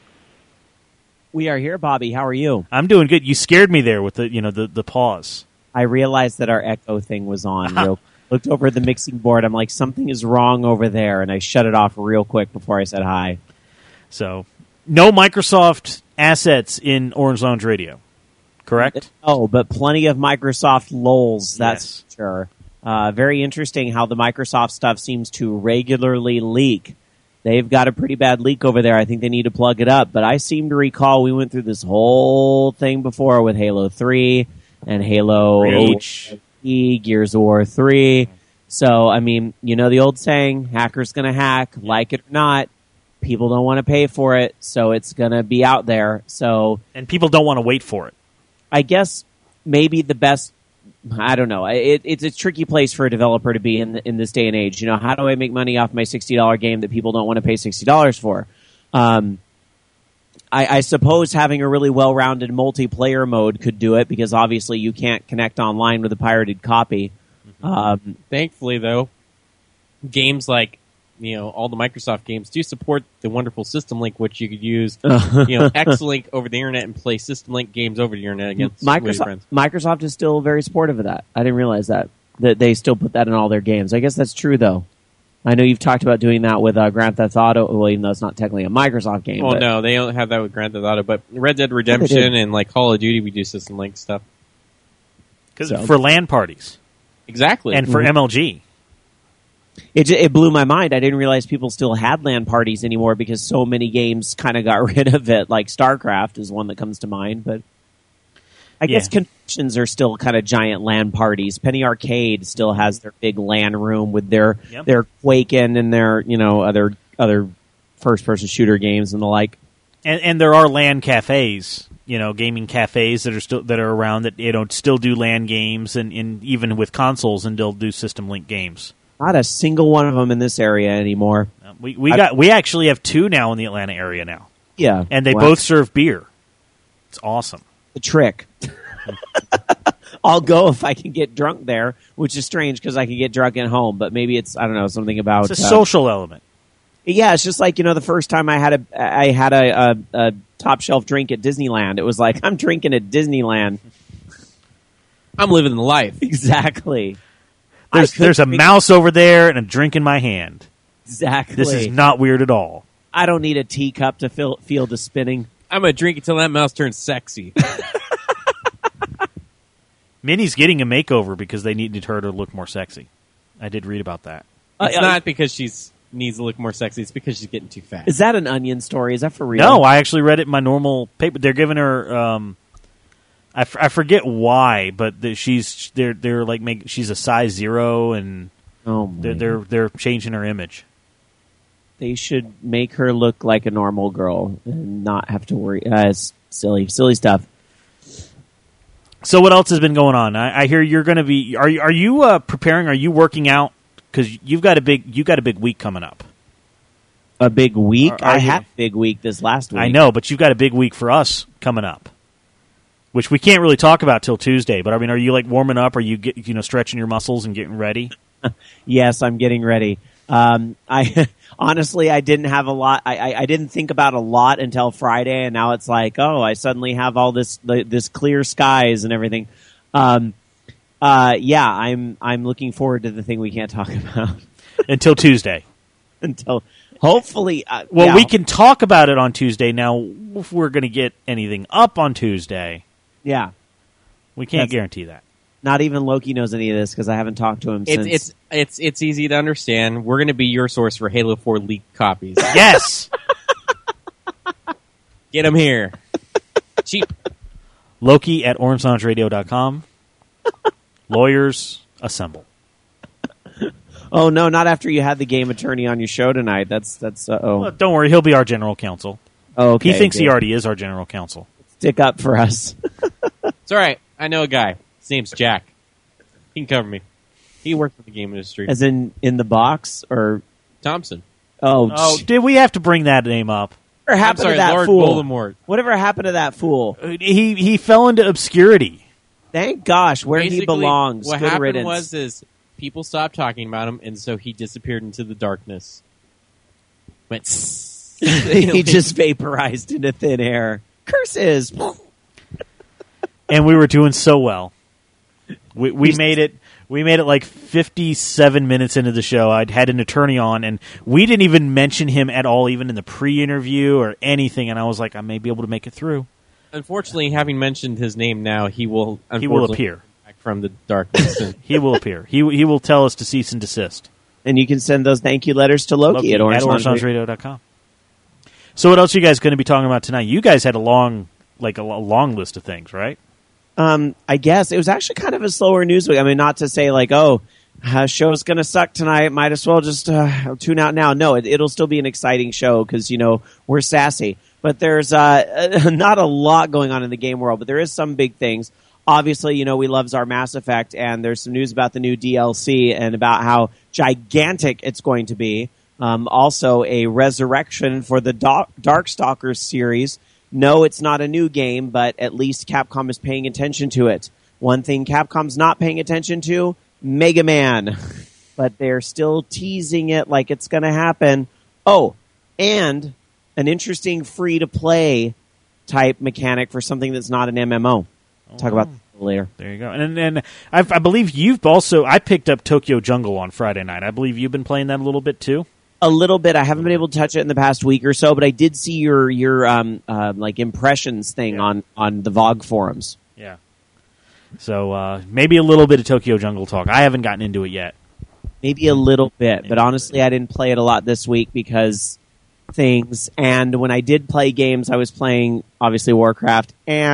Speaker 8: We are here, Bobby. How are you?
Speaker 1: I'm doing good. You scared me there with the you know the, the pause.
Speaker 8: I realized that our echo thing was on. Real, looked over at the mixing board. I'm like, something is wrong over there, and I shut it off real quick before I said hi.
Speaker 1: So, no Microsoft assets in Orange Lounge Radio, correct?
Speaker 8: Oh, but plenty of Microsoft lols, that's
Speaker 1: Yes.
Speaker 8: for sure. Uh, very interesting how the Microsoft stuff seems to regularly leak. They've got a pretty bad leak over there. I think they need to plug it up. But I seem to recall we went through this whole thing before with Halo three and Halo
Speaker 1: Reach.
Speaker 8: Gears of War three. So, I mean, you know the old saying, hacker's going to hack, like it or not. People don't want to pay for it, so it's going to be out there. So,
Speaker 1: And people don't want to wait for it.
Speaker 8: I guess maybe the best, I don't know. It, it's a tricky place for a developer to be in the, in this day and age. You know, how do I make money off my sixty dollars game that people don't want to pay sixty dollars for? Um, I, I suppose having a really well-rounded multiplayer mode could do it because obviously you can't connect online with a pirated copy. Um,
Speaker 9: Thankfully, though, games like you know all the Microsoft games do support the wonderful System Link, which you could use you know X-Link over the internet and play System Link games over the internet against with your
Speaker 8: Microsoft,
Speaker 9: friends.
Speaker 8: Microsoft is still very supportive of that. I didn't realize that. That they still put that in all their games. I guess that's true, though. I know you've talked about doing that with uh, Grand Theft Auto, well, even though it's not technically a Microsoft game.
Speaker 9: Well,
Speaker 8: but
Speaker 9: no, they don't have that with Grand Theft Auto, but Red Dead Redemption and like Call of Duty, we do System Link stuff.
Speaker 1: 'Cause
Speaker 8: So.
Speaker 1: for LAN parties
Speaker 9: Exactly,
Speaker 1: and for M L G.
Speaker 8: It, j- it blew my mind. I didn't realize people still had LAN parties anymore because so many games kind of got rid of it. Like StarCraft is one that comes to mind. But I
Speaker 1: Yeah.
Speaker 8: guess conventions are still kind of giant LAN parties. Penny Arcade still has their big LAN room with their
Speaker 1: Yep.
Speaker 8: their Quaken and their you know other other first person shooter games and the like.
Speaker 1: And, and there are LAN cafes, you know, gaming cafes that are still that are around that you know still do LAN games, and, and even with consoles, and they'll do System Link games.
Speaker 8: Not a single one of them in this area anymore.
Speaker 1: Uh, We we
Speaker 8: I-
Speaker 1: got we actually have two now in the Atlanta area now,
Speaker 8: Yeah,
Speaker 1: and they
Speaker 8: Wow.
Speaker 1: both serve beer. It's awesome.
Speaker 8: The trick. I'll go if I can get drunk there, which is strange because I can get drunk at home. But maybe it's I don't know something about
Speaker 1: It's a
Speaker 8: uh,
Speaker 1: social element.
Speaker 8: Yeah, it's just like you know the first time I had a I had a, a, a top shelf drink at Disneyland. It was like I'm drinking at Disneyland.
Speaker 9: I'm living the life.
Speaker 8: Exactly.
Speaker 1: There's
Speaker 8: I could
Speaker 1: there's a
Speaker 8: drink-
Speaker 1: mouse over there and a drink in my hand.
Speaker 8: Exactly.
Speaker 1: This is not weird at all.
Speaker 8: I don't need a teacup to feel feel the spinning.
Speaker 9: I'm gonna drink until that mouse turns sexy.
Speaker 1: Minnie's getting a makeover because they needed her to look more sexy. I did read about that.
Speaker 9: It's
Speaker 8: Uh, uh,
Speaker 9: not because she's needs to look more sexy. It's because she's getting too fat.
Speaker 8: Is that an Onion story? Is that for real?
Speaker 1: No, I actually read it in my normal paper. They're giving her. Um, I, f- I forget why, but the, she's they're they're like make she's a size zero, and
Speaker 8: Oh, my.
Speaker 1: they're they're they're changing her image.
Speaker 8: They should make her look like a normal girl and not have to worry. Uh, it's silly, silly stuff.
Speaker 1: So what else has been going on? I, I hear you're going to be. Are you are you uh, preparing? Are you working out? Because you've got a big you got a big week coming up.
Speaker 8: A big week.
Speaker 1: Are- are
Speaker 8: I
Speaker 1: you-
Speaker 8: had a big week this last week.
Speaker 1: I know, but you've got a big week for us coming up, which we can't really talk about till Tuesday. But I mean, are you like warming up? Are you get, you know stretching your muscles and getting ready?
Speaker 8: Yes, I'm getting ready. Um, I honestly, I didn't have a lot. I, I, I didn't think about a lot until Friday, and now it's like, oh, I suddenly have all this this clear skies and everything. Um, uh, yeah, I'm I'm looking forward to the thing we can't talk about
Speaker 1: Until Tuesday.
Speaker 8: until hopefully. Uh,
Speaker 1: Well,
Speaker 8: yeah,
Speaker 1: we can talk about it on Tuesday. Now, if we're going to get anything up on Tuesday,
Speaker 8: Yeah,
Speaker 1: we can't
Speaker 8: That's-
Speaker 1: guarantee that.
Speaker 8: not even Loki knows any of this because I haven't talked to him
Speaker 9: It's
Speaker 8: since.
Speaker 9: it's it's it's easy to understand. We're going to be your source for Halo four leaked copies.
Speaker 1: Yes!
Speaker 9: Get them here. Cheap.
Speaker 1: Loki at orange lounge radio dot com. Lawyers, assemble.
Speaker 8: Oh no, not after you had the game attorney on your show tonight. That's that's uh, oh.
Speaker 1: Well, don't worry, he'll be our general counsel.
Speaker 8: oh okay,
Speaker 1: he thinks he
Speaker 8: good.
Speaker 1: already is our general counsel.
Speaker 8: Stick up for us.
Speaker 9: It's all right. I know a guy. His name's Jack. He can cover me. He works for the game industry.
Speaker 8: As in in the box or
Speaker 9: Thompson.
Speaker 8: oh,
Speaker 1: Oh,
Speaker 8: sh-
Speaker 1: did we have to bring that name up?
Speaker 8: whatever
Speaker 9: I'm
Speaker 8: happened
Speaker 9: sorry,
Speaker 8: to that
Speaker 9: Lord
Speaker 8: fool?
Speaker 9: Voldemort.
Speaker 8: Whatever happened to that fool?
Speaker 1: Uh, He he fell into obscurity.
Speaker 8: Thank gosh, where he
Speaker 9: Basically,
Speaker 8: belongs.
Speaker 9: What
Speaker 8: Good
Speaker 9: happened
Speaker 8: riddance.
Speaker 9: was is people stopped talking about him, and so he disappeared into the darkness. Went.
Speaker 8: he just vaporized into thin air. Curses.
Speaker 1: And we were doing so well. We we made it we made it like fifty-seven minutes into the show. I'd had an attorney on, and we didn't even mention him at all, even in the pre-interview or anything, and I was like, I may be able to make it through.
Speaker 9: Unfortunately, having mentioned his name now, he will.
Speaker 1: He will
Speaker 9: unfortunately
Speaker 1: appear.
Speaker 9: come back from the darkness. And
Speaker 1: He will appear. He he will tell us to cease and desist.
Speaker 8: And you can send those thank you letters to Loki,
Speaker 1: Loki
Speaker 8: at orange
Speaker 1: at orange lounge radio dot com. So what else are you guys going to be talking about tonight? You guys had a long, like a lo- long list of things, right?
Speaker 8: Um, I guess it was actually kind of a slower news week. I mean, not to say like, oh, uh, show's going to suck tonight. Might as well just uh, tune out now. No, it, it'll still be an exciting show because you know we're sassy. But there's uh, not a lot going on in the game world, but there is some big things. Obviously, you know we loves our Mass Effect, and there's some news about the new D L C and about how gigantic it's going to be. Um, also, a resurrection for the Do- Darkstalkers series. No, it's not a new game, but at least Capcom is paying attention to it. One thing Capcom's not paying attention to, Mega Man. But they're still teasing it like it's going to happen. Oh, and an interesting free-to-play type mechanic for something that's not an M M O. Talk about that later.
Speaker 1: There you go. And and I, I believe you've also I picked up Tokyo Jungle on Friday night. I believe you've been playing that a little bit too.
Speaker 8: A little bit. I haven't been able to touch it in the past week or so, but I did see your your um uh, like impressions thing
Speaker 1: Yeah.
Speaker 8: on on the Vogue forums.
Speaker 1: Yeah. So uh, maybe a little bit of Tokyo Jungle talk. I haven't gotten into it yet.
Speaker 8: Maybe a little bit, but honestly, I didn't play it a lot this week because things. And when I did play games, I was playing obviously Warcraft and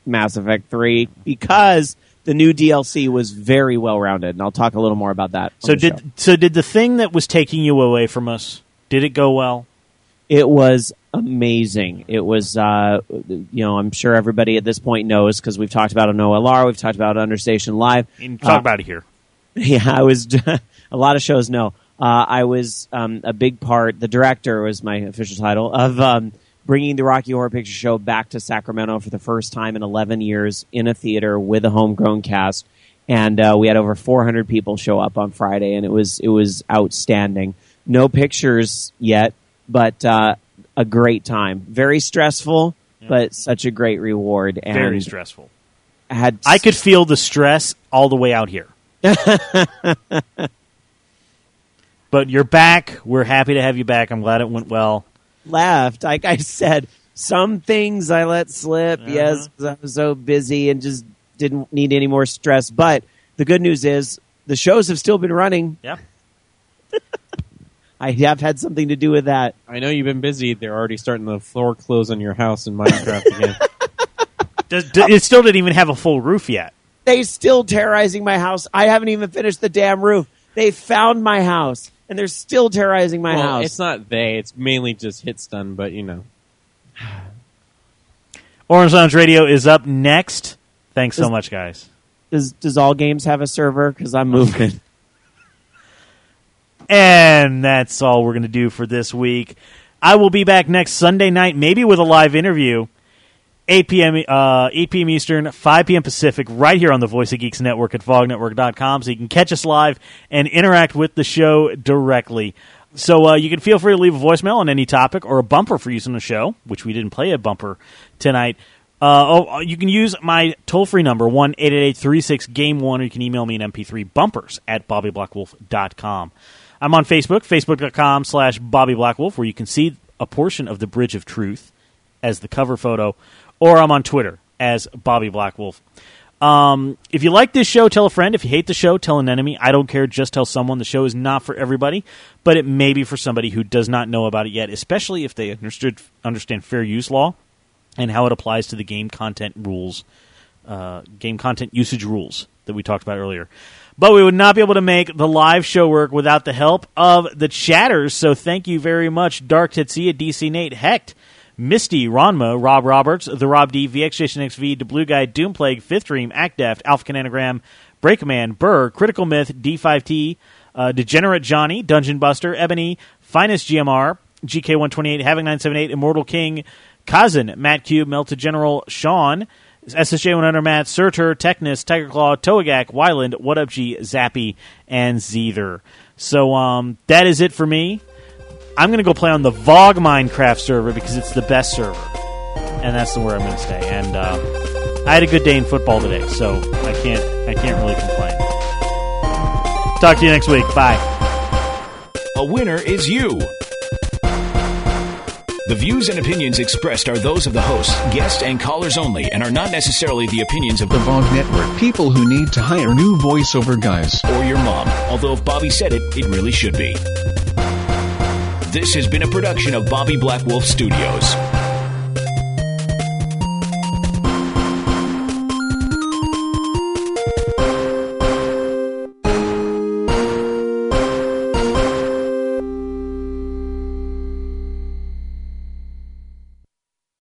Speaker 8: Mass Effect three because the new D L C was very well rounded, and I'll talk a little more about that.
Speaker 1: So did show. so did the thing that was taking you away from us? Did it go well?
Speaker 8: It was amazing. It was, uh, you know, I'm sure everybody at this point knows because we've talked about it on O L R, we've talked about it on Understation Live.
Speaker 1: You can talk uh, about it here.
Speaker 8: Yeah, I was. A lot of shows know. Uh, I was um, a big part. The director was my official title of um, bringing the Rocky Horror Picture Show back to Sacramento for the first time in eleven years in a theater with a homegrown cast, and uh, we had over four hundred people show up on Friday, and it was it was outstanding. No pictures yet, but uh, a great time. Very stressful, yeah. but such a great reward. And
Speaker 1: very stressful.
Speaker 8: Had
Speaker 1: I could feel the stress all the way out here. But you're back. We're happy to have you back. I'm glad it went well.
Speaker 8: Left. Like I said, some things I let slip, uh-huh. yes, because I was so busy and just didn't need any more stress. But the good news is the shows have still been running.
Speaker 1: Yeah.
Speaker 8: I have had something to do with that.
Speaker 9: I know you've been busy. They're already starting to floor close on your house in Minecraft again.
Speaker 1: Does, does, it still didn't even have a full roof yet.
Speaker 8: They still terrorizing my house. I haven't even finished the damn roof. They found my house. And they're still terrorizing my
Speaker 9: well,
Speaker 8: house.
Speaker 9: It's not they. It's mainly just Hitstun, but you know.
Speaker 1: Orange Lounge Radio is up next. Thanks does, so much, guys.
Speaker 8: Does Does All Games have a server? Because I'm moving.
Speaker 1: And that's all we're going to do for this week. I will be back next Sunday night, maybe with a live interview. eight p.m. Uh, eight p.m. Eastern, five p.m. Pacific, right here on the Voice of Geeks Network at fog network dot com, so you can catch us live and interact with the show directly. So uh, you can feel free to leave a voicemail on any topic or a bumper for use on the show, which we didn't play a bumper tonight. Uh, oh, you can use my toll-free number, one eight eight eight, three six, game one, or you can email me an M P three, bumpers at bobby black wolf dot com. I'm on Facebook, facebook dot com slash bobby black wolf, where you can see a portion of the Bridge of Truth as the cover photo. Or I'm on Twitter as Bobby Blackwolf. Um, if you like this show, tell a friend. If you hate the show, tell an enemy. I don't care. Just tell someone. The show is not for everybody, but it may be for somebody who does not know about it yet, especially if they understood understand fair use law and how it applies to the game content rules, uh, game content usage rules that we talked about earlier. But we would not be able to make the live show work without the help of the chatters, so thank you very much, Dark Tetsia, D C Nate, Hecht, Misty, Ronma, Rob Roberts, The Rob D, V X Jason X V, The Blue Guy, Doomplague, Fifth Dream, Actdeft, Alpha Cananagram, Breakman, Burr, Critical Myth, D five T, uh, Degenerate Johnny, Dungeon Buster, Ebony, Finest G M R, G K one twenty-eight, Having nine seventy-eight, Immortal King, Kazan, Matt Cube, Melted General, Sean, S S J one hundred, Matt, Surtur, Technus, Tiger Claw, Toagak, Wyland, What Up G, Zappy, and Zeether. So um, that is it for me. I'm going to go play on the Vogue Minecraft server because it's the best server. And that's where I'm going to stay. And uh, I had a good day in football today, so I can't I can't really complain. Talk to you next week. Bye.
Speaker 6: A winner is you. The views and opinions expressed are those of the hosts, guests, and callers only, and are not necessarily the opinions of
Speaker 10: the Vogue Network. People who need to hire new voiceover guys.
Speaker 6: Or your mom. Although if Bobby said it, it really should be. This has been a production of Bobby Blackwolf Studios.